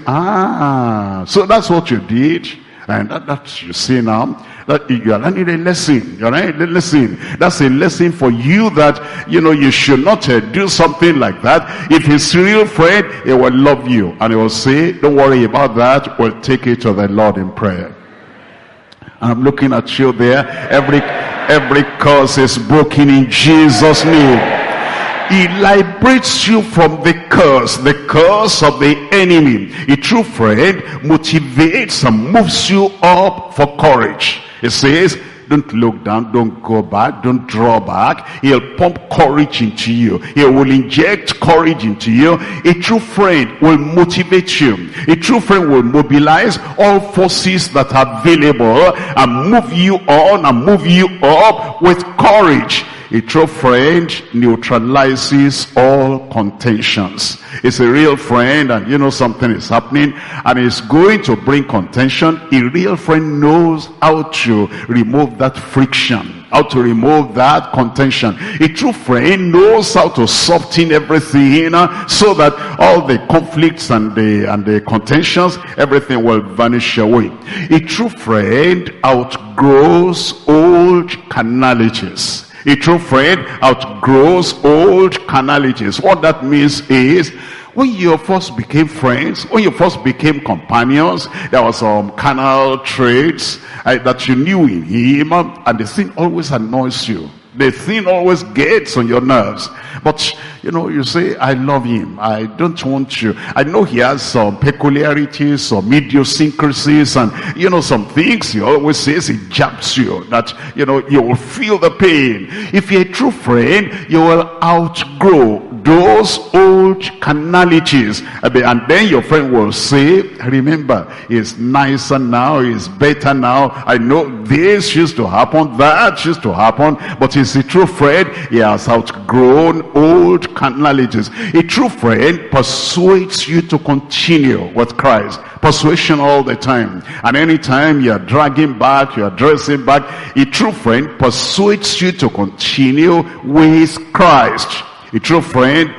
ah, so that's what you did. And that, that you see now, that you are learning a lesson. You are learning a lesson. That's a lesson for you that, you know, you should not uh, do something like that. If he's a real friend, he will love you. And he will say, don't worry about that. We'll take it to the Lord in prayer. I'm looking at you there. Every, every curse is broken in Jesus' name. He liberates you from the curse, the curse of the enemy. A true friend motivates and moves you up for courage. He says, don't look down, don't go back, don't draw back. He'll pump courage into you. He will inject courage into you. A true friend will motivate you. A true friend will mobilize all forces that are available and move you on and move you up with courage. A true friend neutralizes all contentions. It's a real friend, and you know something is happening and it's going to bring contention. A real friend knows how to remove that friction, how to remove that contention. A true friend knows how to soften everything uh, so that all the conflicts and the and the contentions, everything will vanish away. A true friend outgrows old carnalities. A true friend outgrows old carnalities. What that means is, when you first became friends, when you first became companions, there was some carnal traits uh, that you knew in him, and the thing always annoys you. The thing always gets on your nerves. But, you know, you say, I love him. I don't want you. I know he has some peculiarities, some idiosyncrasies, and, you know, some things he always says, he jabs you, that, you know, you will feel the pain. If you're a true friend, you will outgrow those old carnalities. And then your friend will say, remember, he's nicer now, he's better now. I know this used to happen, that used to happen, but he's a true friend. He has outgrown old carnalities. A true friend persuades you to continue with Christ. Persuasion all the time. And anytime you are dragging back, you are dressing back, a true friend persuades you to continue with Christ. A true friend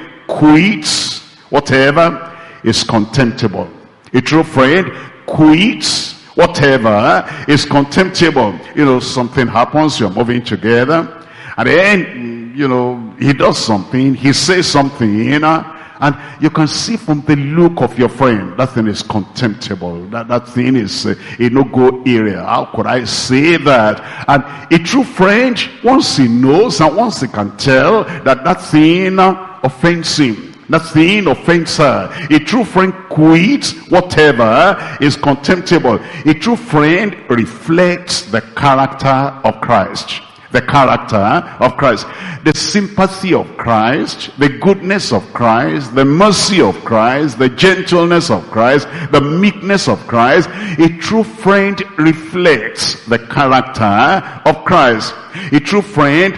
quits whatever is contemptible. A true friend quits whatever is contemptible. You know, something happens, you're moving together, and then, you know, he does something, he says something, you know, and you can see from the look of your friend, that thing is contemptible. That, that thing is uh, a no-go area. How could I say that? And a true friend, once he knows and once he can tell that that thing uh, offends him, that thing offends her, a true friend quits whatever is contemptible. A true friend reflects the character of Christ. The character of Christ, the sympathy of Christ, the goodness of Christ, the mercy of Christ, the gentleness of Christ, the meekness of Christ. A true friend reflects the character of Christ. A true friend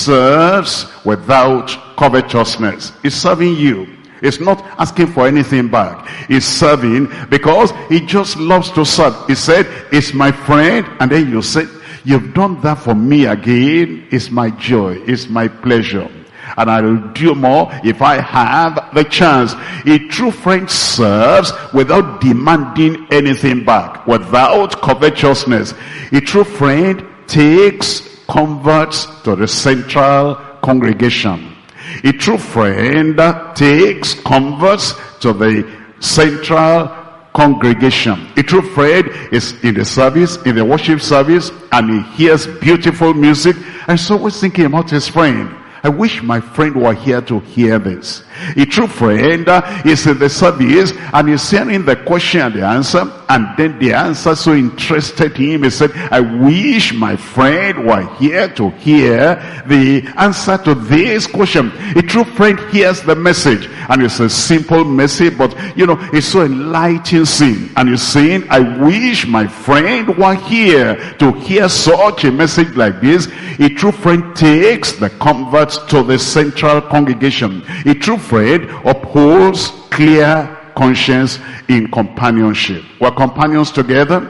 serves without covetousness. He's serving you. He's not asking for anything back. He's serving because he just loves to serve. He said, "It's my friend," and then you say, "You've done that for me again. It's my joy. It's my pleasure. And I'll do more if I have the chance." A true friend serves without demanding anything back, without covetousness. A true friend takes converts to the central congregation. A true friend takes converts to the central congregation. A true friend is in the service, in the worship service, and he hears beautiful music, and so always thinking about his friend. I wish my friend were here to hear this. A true friend uh, is in the service and he's hearing the question and the answer, and then the answer so interested him. He said, "I wish my friend were here to hear the answer to this question." A true friend hears the message, and it's a simple message, but you know, it's so enlightening. And he's saying, "I wish my friend were here to hear such a message like this." A true friend takes the converts to the central congregation. A true friend upholds clear conscience in companionship. We're companions together,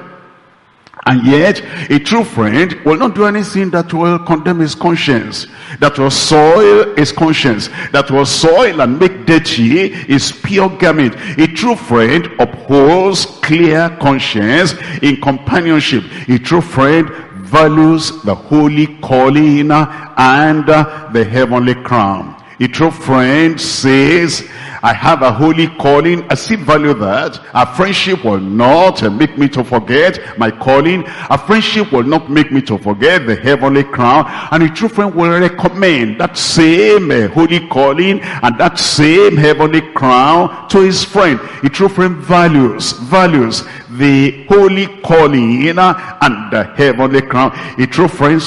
and yet a true friend will not do anything that will condemn his conscience, that will soil his conscience, that will soil and make dirty his pure garment. A true friend upholds clear conscience in companionship. A true friend values the holy calling and the heavenly crown. A true friend says, "I have a holy calling. I still value that. Our friendship will not make me to forget my calling. Our friendship will not make me to forget the heavenly crown." And a true friend will recommend that same uh, holy calling and that same heavenly crown to his friend. A true friend values, values the holy calling and the heavenly crown. A true friend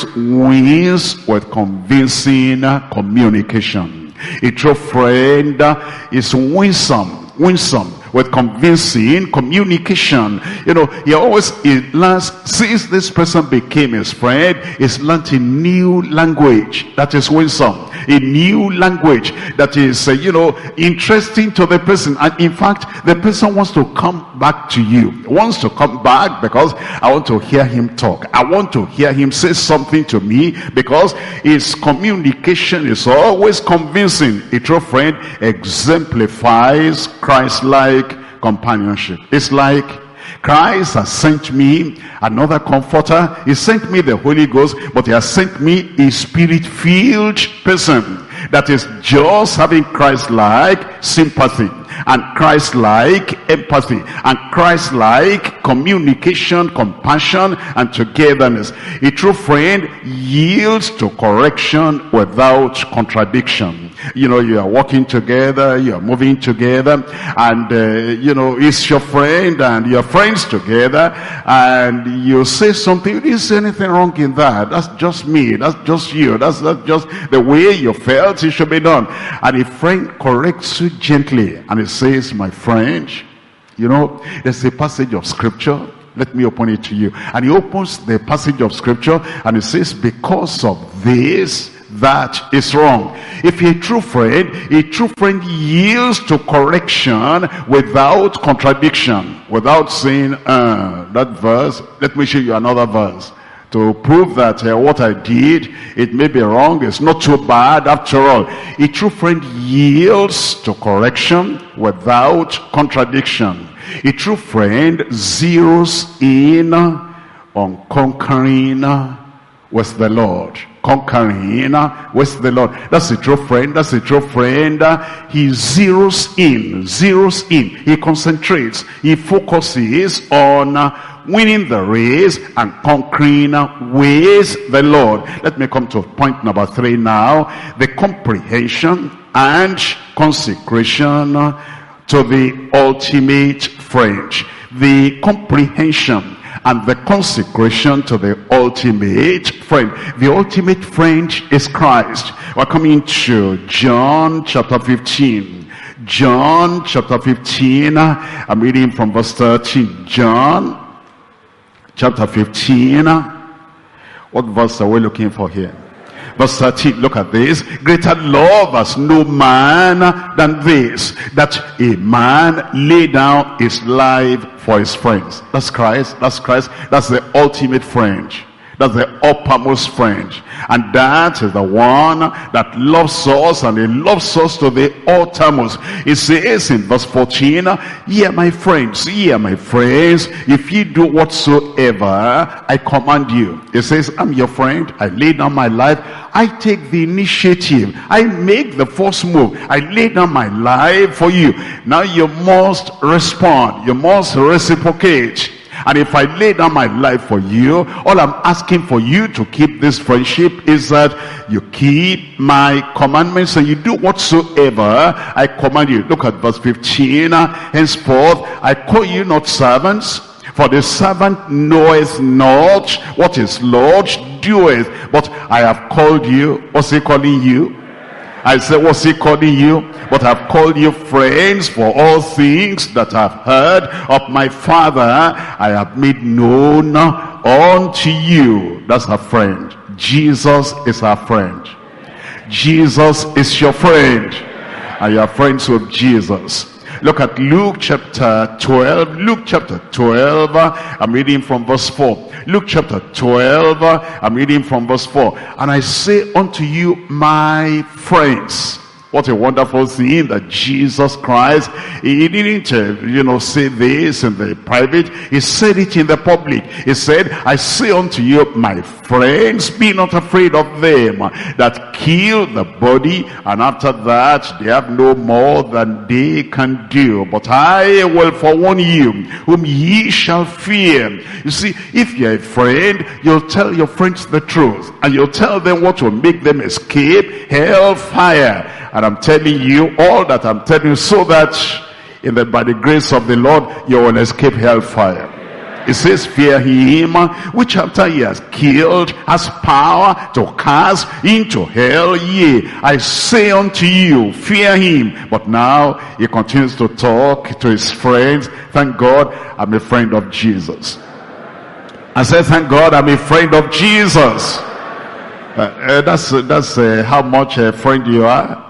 wins with convincing communication. A true friend is winsome, winsome with convincing communication. You know, he always, he learns, since this person became his friend, he's learned a new language that is winsome. A new language that is, uh, you know, interesting to the person. And in fact, the person wants to come back to you. Wants to come back because I want to hear him talk. I want to hear him say something to me because his communication is always convincing. A true friend exemplifies Christ-like companionship. It's like Christ has sent me another comforter. He sent me the Holy Ghost, but he has sent me a spirit-filled person that is just having Christ-like sympathy and Christ-like empathy and Christ-like communication, compassion, and togetherness. A true friend yields to correction without contradiction. You know, you are walking together, you are moving together, and uh, you know, it's your friend and your friends together, and you say something, you didn't say anything wrong in that. That's just me, that's just you, that's, that's just the way you felt it should be done. And a friend corrects you gently, and he says, "My friend, you know, there's a passage of scripture, let me open it to you." And he opens the passage of scripture, and he says, "Because of this, that is wrong." If you're a true friend, a true friend yields to correction without contradiction, without saying, uh, that verse, let me show you another verse to prove that uh, what I did, it may be wrong, it's not too bad after all. A true friend yields to correction without contradiction. A true friend zeroes in on conquering with the Lord. Conquering with the Lord. That's a true friend. That's a true friend. He zeroes in. Zeroes in. He concentrates. He focuses on winning the race and conquering with the Lord. Let me come to point number three now. The comprehension and consecration to the ultimate friend. The comprehension and the consecration to the ultimate friend. The ultimate friend is Christ. We're coming to John chapter fifteen. John chapter fifteen. I'm reading from verse thirteen. John chapter fifteen. What verse are we looking for here? Verse thirteen, look at this. Greater love has no man than this, that a man lay down his life for his friends. That's Christ. That's Christ. That's the ultimate friend. That's the uppermost friend. And that is the one that loves us, and he loves us to the uttermost. It says in verse fourteen, ye are my friends, ye are my friends, if ye do whatsoever I command you. It says, I'm your friend, I lay down my life, I take the initiative, I make the first move, I lay down my life for you. Now you must respond, you must reciprocate. And if I lay down my life for you, all I'm asking for you to keep this friendship is that you keep my commandments and you do whatsoever I command you. Look at verse fifteen. Henceforth, I call you not servants, for the servant knoweth not what his Lord doeth. But I have called you. What's he calling you? I said, what's he calling you? But I've called you friends, for all things that I've heard of my Father I have made known unto you. That's our friend. Jesus is our friend. Jesus is your friend. And you are friends with Jesus. Look at Luke chapter twelve. Luke chapter twelve. I'm reading from verse four. Luke chapter twelve. I'm reading from verse four. And I say unto you, my friends. What a wonderful thing that Jesus Christ, he didn't, uh, you know, say this in the private. He said it in the public. He said, I say unto you, my friends, be not afraid of them that kill the body, and after that they have no more than they can do. But I will forewarn you, whom ye shall fear. You see, if you're a friend, you'll tell your friends the truth, and you'll tell them what will make them escape hellfire. And I'm telling you all that I'm telling you, so that in the, by the grace of the Lord, you will escape hellfire. It says, fear him, which after he has killed, has power to cast into hell. Yea, I say unto you, fear him. But now he continues to talk to his friends. Thank God, I'm a friend of Jesus. I said, thank God, I'm a friend of Jesus. Uh, uh, that's uh, that's uh, how much a friend you are.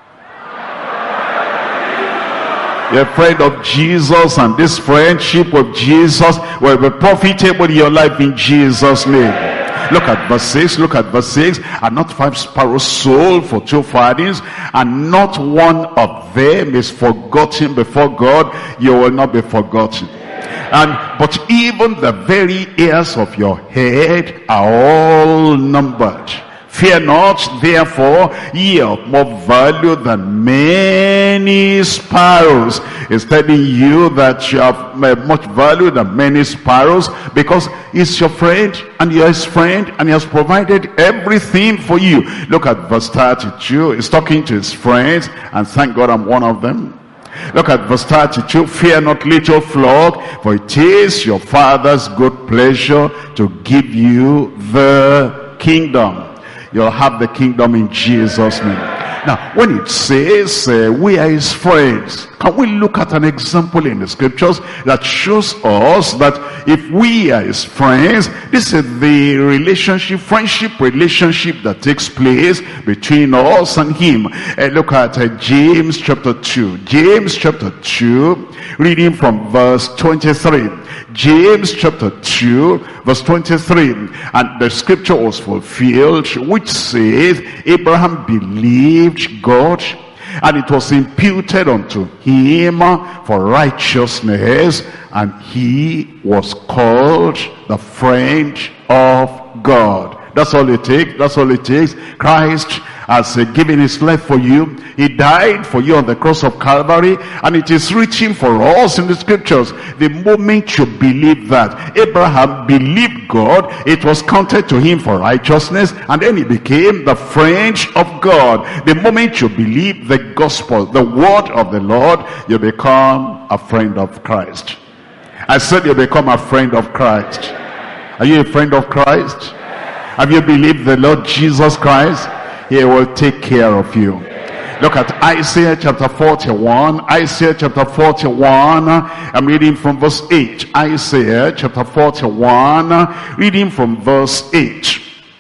You're a friend of Jesus, and this friendship with Jesus will be profitable in your life in Jesus' name. Look at verse six, look at verse six. And not five sparrows sold for two farthings, and not one of them is forgotten before God. You will not be forgotten. And but even the very hairs of your head are all numbered. Fear not, therefore, ye are of more value than many sparrows. It's telling you that you have much value than many sparrows, because he's your friend and you're his friend, and he has provided everything for you. Look at verse thirty-two. He's talking to his friends, and thank God I'm one of them. Look at verse thirty-two. Fear not, little flock, for it is your Father's good pleasure to give you the kingdom. You'll have the kingdom in Jesus' name. Now, when it says uh, we are his friends, can we look at an example in the scriptures that shows us that if we are his friends, this is the relationship, friendship relationship that takes place between us and him. Uh, look at uh, James chapter two. James chapter two, reading from verse twenty-three. James chapter two, verse twenty-three. And the scripture was fulfilled, which says, Abraham believed God, and it was imputed unto him for righteousness, and he was called the friend of God. That's all it takes. That's all it takes. Christ has uh, given his life for you. He died for you on the cross of Calvary, and it is written for us in the scriptures. The moment you believe that, Abraham believed God, it was counted to him for righteousness, and then he became the friend of God. The moment you believe the gospel, the word of the Lord, you become a friend of Christ. I said you become a friend of Christ. Are you a friend of Christ? Have you believed the Lord Jesus Christ? He will take care of you. Look at Isaiah chapter forty-one. Isaiah chapter forty-one. I'm reading from verse eight. Isaiah chapter forty-one, reading from verse eight.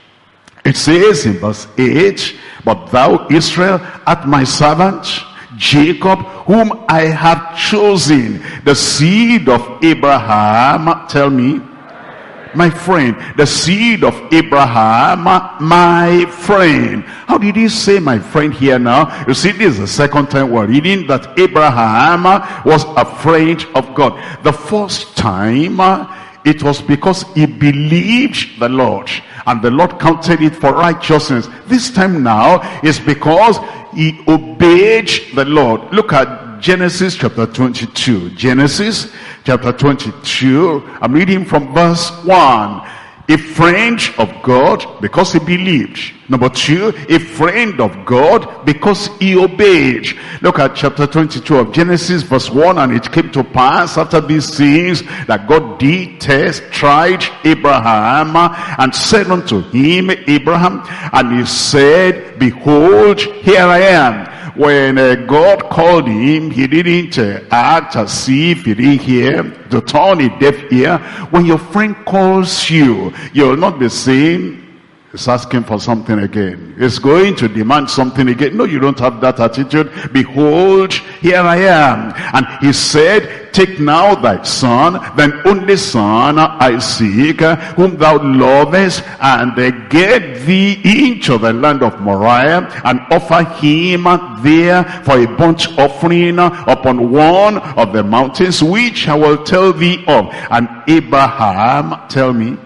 It says in verse eight, but thou, Israel, art my servant, Jacob, whom I have chosen, the seed of Abraham. Tell me. My friend, the seed of Abraham, my friend. How did he say my friend here now? You see, this is the second time we're reading that Abraham was a friend of God. The first time, it was because he believed the Lord, and the Lord counted it for righteousness. This time now is because he obeyed the Lord. Look at Genesis chapter twenty-two. Genesis chapter twenty-two. I'm reading from verse one. A friend of God because he believed. Number two, a friend of God because he obeyed. Look at chapter twenty-two of Genesis verse one. And it came to pass after these things that God did test, tried Abraham, and said unto him, Abraham, and he said, behold, here I am. When uh, God called him, he didn't uh, act as if he didn't hear, to turn a deaf ear. When your friend calls you, you'll not be saying, he's asking for something again. He's going to demand something again. No, you don't have that attitude. Behold, here I am. And he said, take now thy son, thine only son, Isaac, whom thou lovest, and get thee into the land of Moriah, and offer him there for a burnt offering upon one of the mountains, which I will tell thee of. And Abraham, tell me,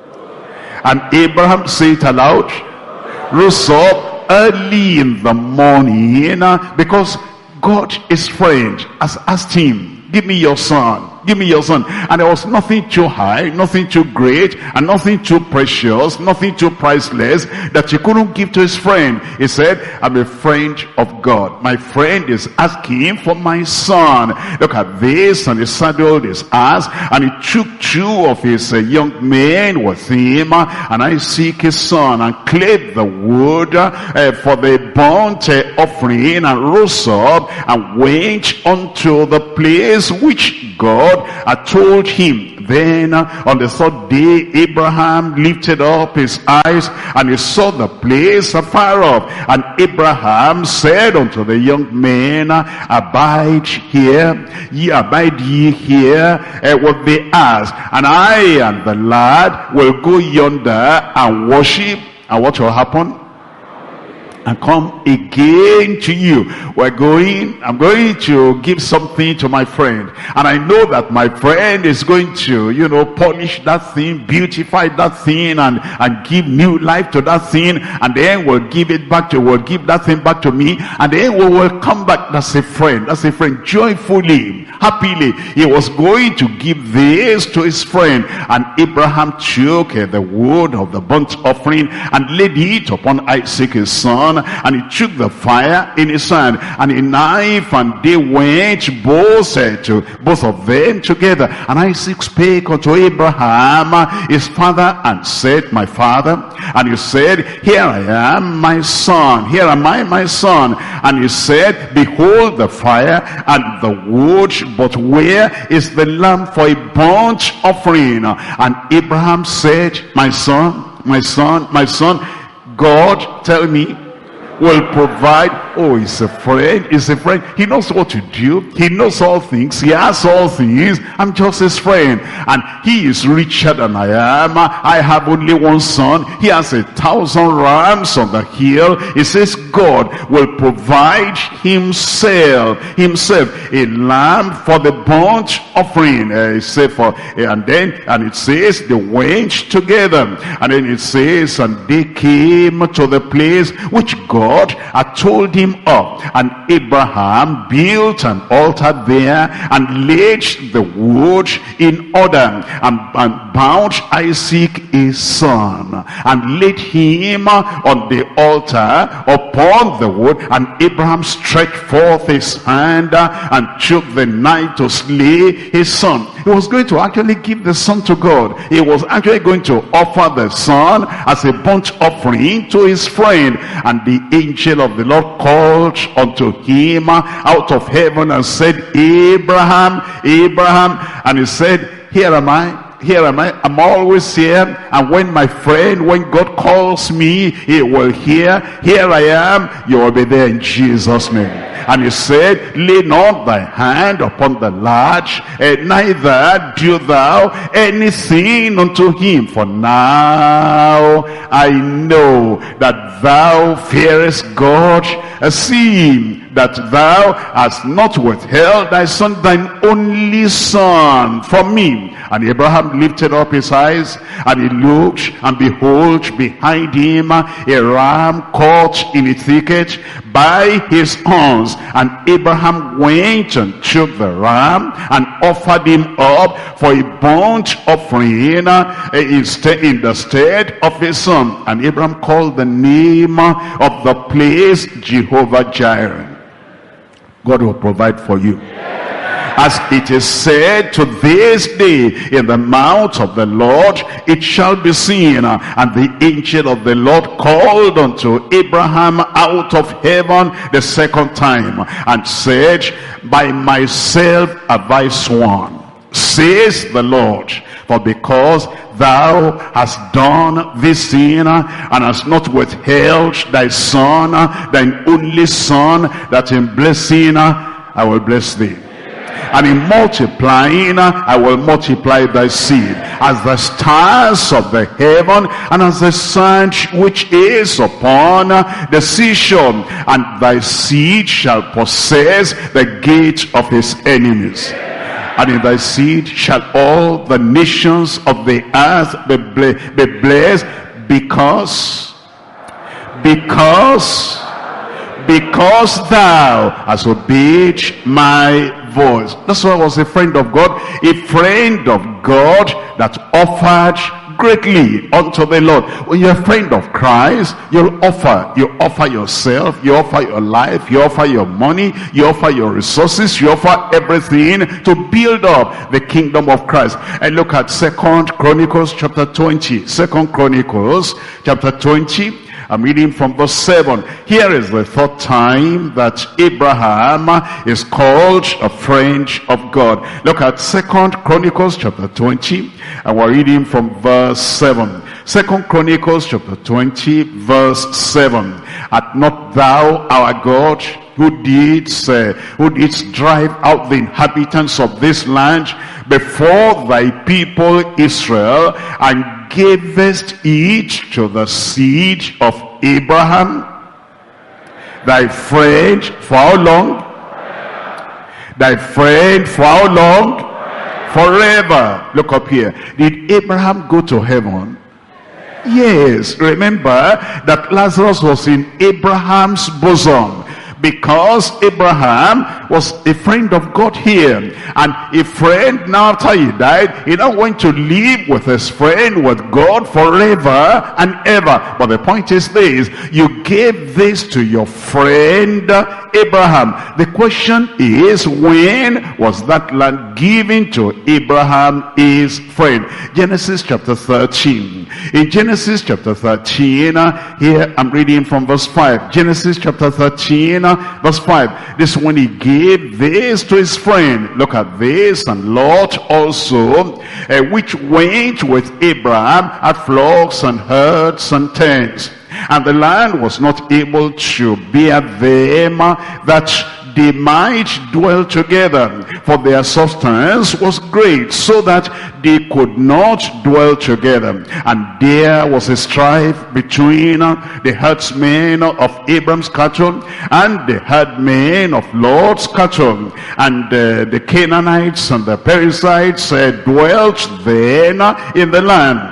and Abraham, say it aloud, rose up early in the morning, because God, his friend, has asked him, give me your son. Give me your son. And there was nothing too high, nothing too great, and nothing too precious, nothing too priceless that he couldn't give to his friend. He said, I'm a friend of God. My friend is asking for my son. Look at this. And he saddled his ass, and he took two of his uh, young men with him, and Isaac his son, and cleft the wood uh, for the burnt uh, offering, and rose up and went unto the place which God had told him. Then on the third day, Abraham lifted up his eyes, and he saw the place afar off. And Abraham said unto the young men, abide here, ye abide ye here uh, with the ass, and I and the lad will go yonder and worship. And what will happen? And come again to you. We're going, I'm going to give something to my friend. And I know that my friend is going to, you know, polish that thing, beautify that thing, and, and give new life to that thing. And then we'll give it back to, we'll give that thing back to me. And then we will come back. That's a friend. That's a friend. Joyfully, happily. He was going to give this to his friend. And Abraham took uh, the wood of the burnt offering and laid it upon Isaac his son. And he took the fire in his hand and a knife, and they went both uh, to both of them together. And Isaac spake unto Abraham his father, and said, my father. And he said, here I am, my son. Here am I, my son. And he said, behold the fire and the wood, but where is the lamb for a burnt offering? And Abraham said, my son, my son, my son, God, tell me, will provide Oh, he's a friend, he's a friend. He knows what to do. He knows all things. He has all things. I'm just his friend. And he is richer than I am. I have only one son. He has a thousand rams on the hill. He says God will provide himself, himself, a lamb for the burnt offering. Uh, he said for, and then, and it says they went together. And then it says, and they came to the place which God had told him of. And Abraham built an altar there and laid the wood in order, and, and bound Isaac his son, and laid him on the altar upon the wood. And Abraham stretched forth his hand and took the knife to slay his son. He was going to actually give the son to God. He was actually going to offer the son as a burnt offering to his friend. And the angel of the Lord called unto him out of heaven and said, Abraham, Abraham. And he said, here am I. Here am I. I'm always here. And when my friend, when God calls me, he will hear. Here I am. You will be there in Jesus' name. And he said, lay not thy hand upon the lad, and neither do thou anything unto him. For now I know that thou fearest God, seeing that thou hast not withheld thy son, thine only son, from me. And Abraham lifted up his eyes, and he looked, and behold, behind him a ram caught in a thicket by his horns. And Abraham went and took the ram and offered him up for a burnt offering in the stead of his son. And Abraham called the name of the place Jehovah Jireh. God will provide for you. As it is said, to this day in the mouth of the Lord it shall be seen. And the angel of the Lord called unto Abraham out of heaven the second time, and said, by myself have I sworn, says the Lord, for because thou hast done this sin, and hast not withheld thy son, thine only son, that in blessing I will bless thee, and in multiplying I will multiply thy seed as the stars of the heaven, and as the sand which is upon the seashore. And thy seed shall possess the gate of his enemies. And in thy seed shall all the nations of the earth be, ble be blessed, because, because, because thou hast obeyed my voice. That's why I was a friend of God, a friend of God that offered greatly unto the Lord. When you're a friend of Christ, you'll offer. You offer yourself, you offer your life, you offer your money, you offer your resources, you offer everything to build up the kingdom of Christ. And look at Second Chronicles chapter twenty. Second Chronicles chapter twenty. I'm reading from verse seven. Here is the third time that Abraham is called a friend of God. Look at Second Chronicles chapter twenty, and we're reading from verse seven. Second Chronicles chapter twenty, verse seven. Art not thou our God, who didst, uh, who didst drive out the inhabitants of this land before thy people Israel, and gavest it to the seed of Abraham, thy friend, for how long? Thy friend, for how long? Forever. Look up here. Did Abraham go to heaven? Yes. Remember that Lazarus was in Abraham's bosom, because Abraham was a friend of God here. And a friend, now after he died, he now went to live with his friend, with God, forever and ever. But the point is this: you gave this to your friend Abraham. The question is, when was that land given to Abraham, his friend? Genesis chapter thirteen. In Genesis chapter thirteen, uh, here I'm reading from verse five. Genesis chapter thirteen, uh, verse five. This is when he gave this to his friend. Look at this. And Lot also, uh, which went with Abraham, had flocks and herds and tents. And the land was not able to bear them, that they might dwell together, for their substance was great, so that they could not dwell together. And there was a strife between the herdsmen of Abram's cattle and the herdmen of Lot's cattle. And uh, the Canaanites and the Perizzites uh, dwelt then in the land.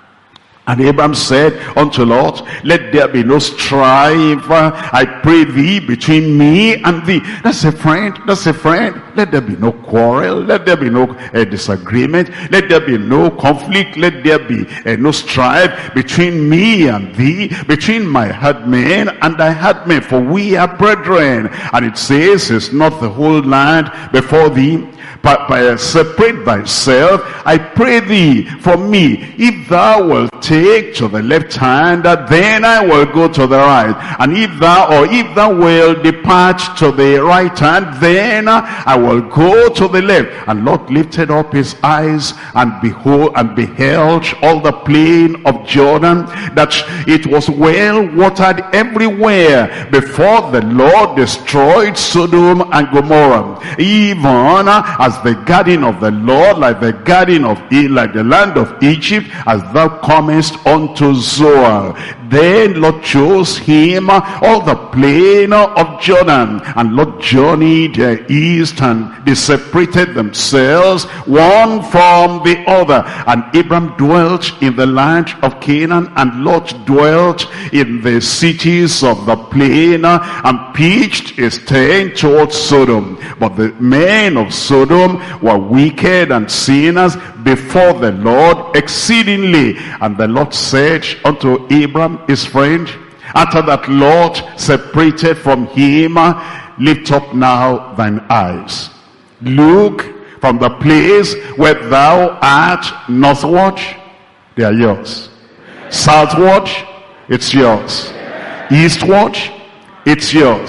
And Abram said unto Lot, let there be no strife, I pray thee, between me and thee. That's a friend, that's a friend. Let there be no quarrel, let there be no uh, disagreement, let there be no conflict, let there be uh, no strife between me and thee, between my herdmen and thy herdmen, for we are brethren. And it says, is not the whole land before thee? But by separate thyself, I pray thee, from me. If thou wilt take to the left hand, then I will go to the right. And if thou, or if thou wilt depart to the right hand, then I will go to the left. And Lot lifted up his eyes, and behold, and beheld all the plain of Jordan, that it was well watered everywhere, before the Lord destroyed Sodom and Gomorrah, even as the garden of the Lord, like the garden of like the land of Egypt, as thou comest unto Zoar. Then Lot chose him all the plain of Jordan, and Lot journeyed east, and they separated themselves one from the other. And Abram dwelt in the land of Canaan, and Lot dwelt in the cities of the plain, and pitched his tent towards Sodom. But the men of Sodom were wicked and sinners before the Lord exceedingly. And the Lord said unto Abram his friend, after that Lot separated from him, lift up now thine eyes, look from the place where thou art northward, they are yours. Southward, it's yours. Eastward, it's yours.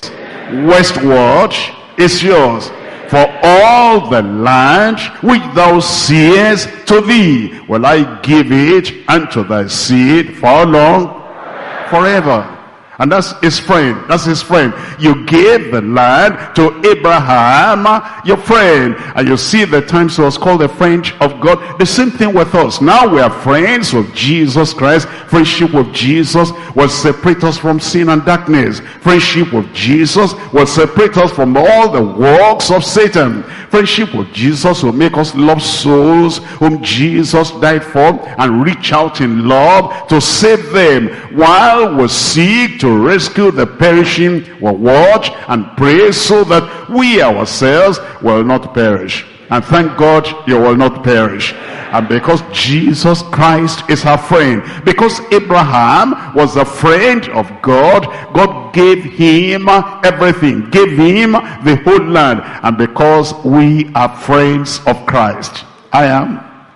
Westward, it's yours. For all the land which thou seest, to thee will I give it unto thy seed. For how long? Forever. And that's his friend. That's his friend. You gave the land to Abraham, your friend. And you see the times he was called a friend of God. The same thing with us. Now we are friends with Jesus Christ. Friendship with Jesus will separate us from sin and darkness. Friendship with Jesus will separate us from all the works of Satan. Friendship with Jesus will make us love souls whom Jesus died for, and reach out in love to save them, while we seek to rescue the perishing. We'll watch and pray so that we ourselves will not perish. And thank God you will not perish. And because Jesus Christ is our friend, because Abraham was a friend of God, God gave him everything, gave him the whole land. And because we are friends of Christ, I am.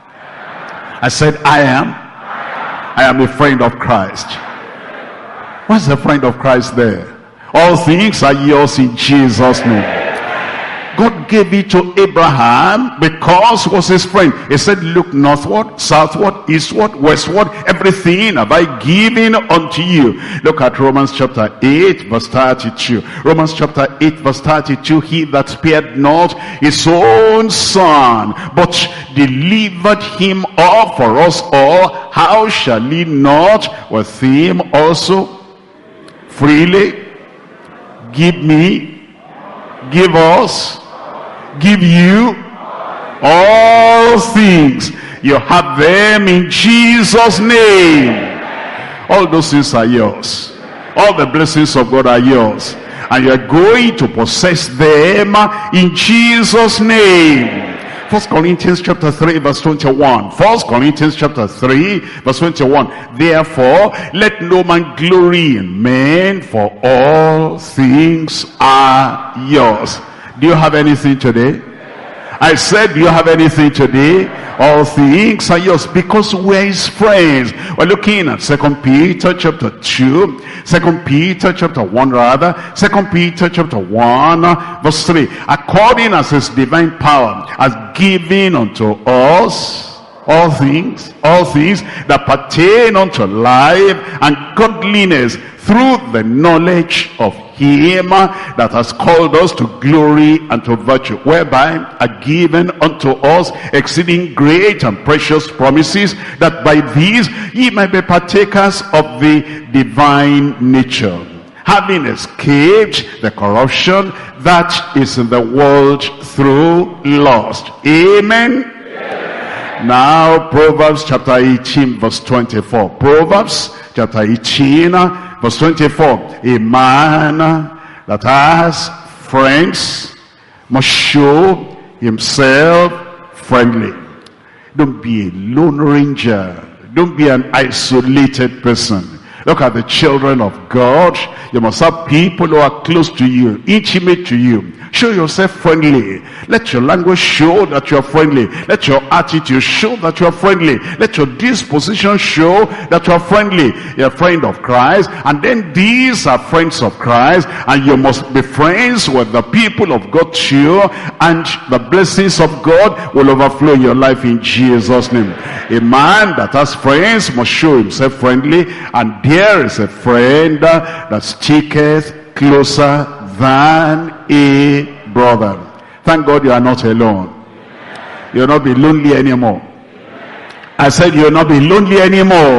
I said I am. I am a friend of Christ. What's the friend of Christ there? All things are yours in Jesus' name. God gave it to Abraham because he was his friend. He said, look northward, southward, eastward, westward, everything have I given unto you. Look at Romans chapter eight verse thirty-two. Romans chapter eight verse thirty-two. He that spared not his own son, but delivered him up for us all, how shall he not with him also freely give me, give us, give you all things? You have them in Jesus' name. All those things are yours. All the blessings of God are yours, and you're going to possess them in Jesus' name. First Corinthians chapter three verse twenty-one. First Corinthians chapter three verse twenty-one. Therefore let no man glory in men, for all things are yours. Do you have anything today? I said, do you have anything today? All things are yours, because we're his friends. We're looking at Second Peter chapter two, Second Peter chapter one rather, Second Peter chapter one verse three. According as his divine power has given unto us all things, all things that pertain unto life and godliness through the knowledge of him that has called us to glory and to virtue, whereby are given unto us exceeding great and precious promises, that by these ye might be partakers of the divine nature, having escaped the corruption that is in the world through lust. Amen. Now, Proverbs chapter eighteen, verse twenty-four. Proverbs chapter eighteen, verse twenty-four. A man that has friends must show himself friendly. Don't be a lone ranger. Don't be an isolated person. Look at the children of God. You must have people who are close to you, intimate to you. Show yourself friendly. Let your language show that you are friendly. Let your attitude show that you are friendly. Let your disposition show that you are friendly. You're a friend of Christ, and then these are friends of Christ, and you must be friends with the people of God too, and the blessings of God will overflow in your life in Jesus' name. A man that has friends must show himself friendly, and there is a friend that sticketh closer than a brother. Thank God you are not alone. You'll not be lonely anymore. I said you'll not be lonely anymore.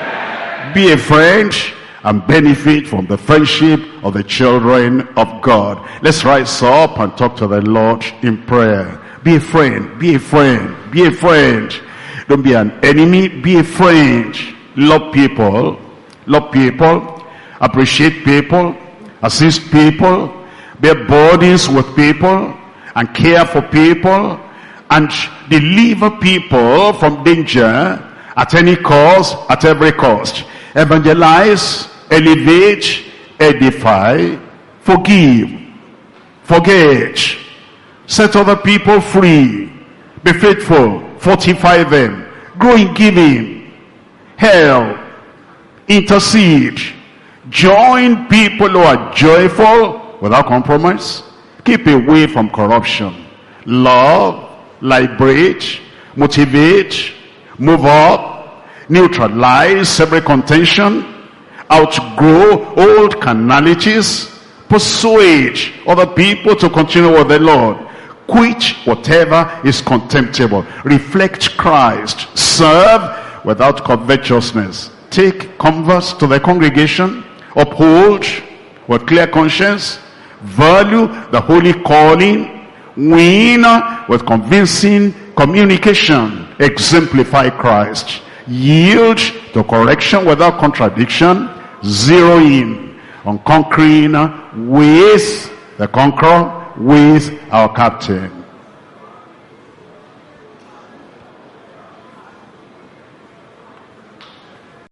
Be a friend and benefit from the friendship of the children of God. Let's rise up and talk to the Lord in prayer. Be a friend, be a friend, be a friend. Don't be an enemy, be a friend. Love people, love people, appreciate people, assist people, bear burdens with people, and care for people, and deliver people from danger at any cost, at every cost. Evangelize, elevate, edify, forgive, forget, set other people free, be faithful, fortify them, grow in giving, help, intercede, join people who are joyful without compromise, keep away from corruption, love, liberate, motivate, move up, neutralize every contention, outgrow old carnalities, persuade other people to continue with the Lord, quit whatever is contemptible, reflect Christ, serve without covetousness, take converse to the congregation, uphold with clear conscience, value the holy calling, win with convincing communication, exemplify Christ, yield to correction without contradiction, zero in on conquering with the conqueror, with our captain.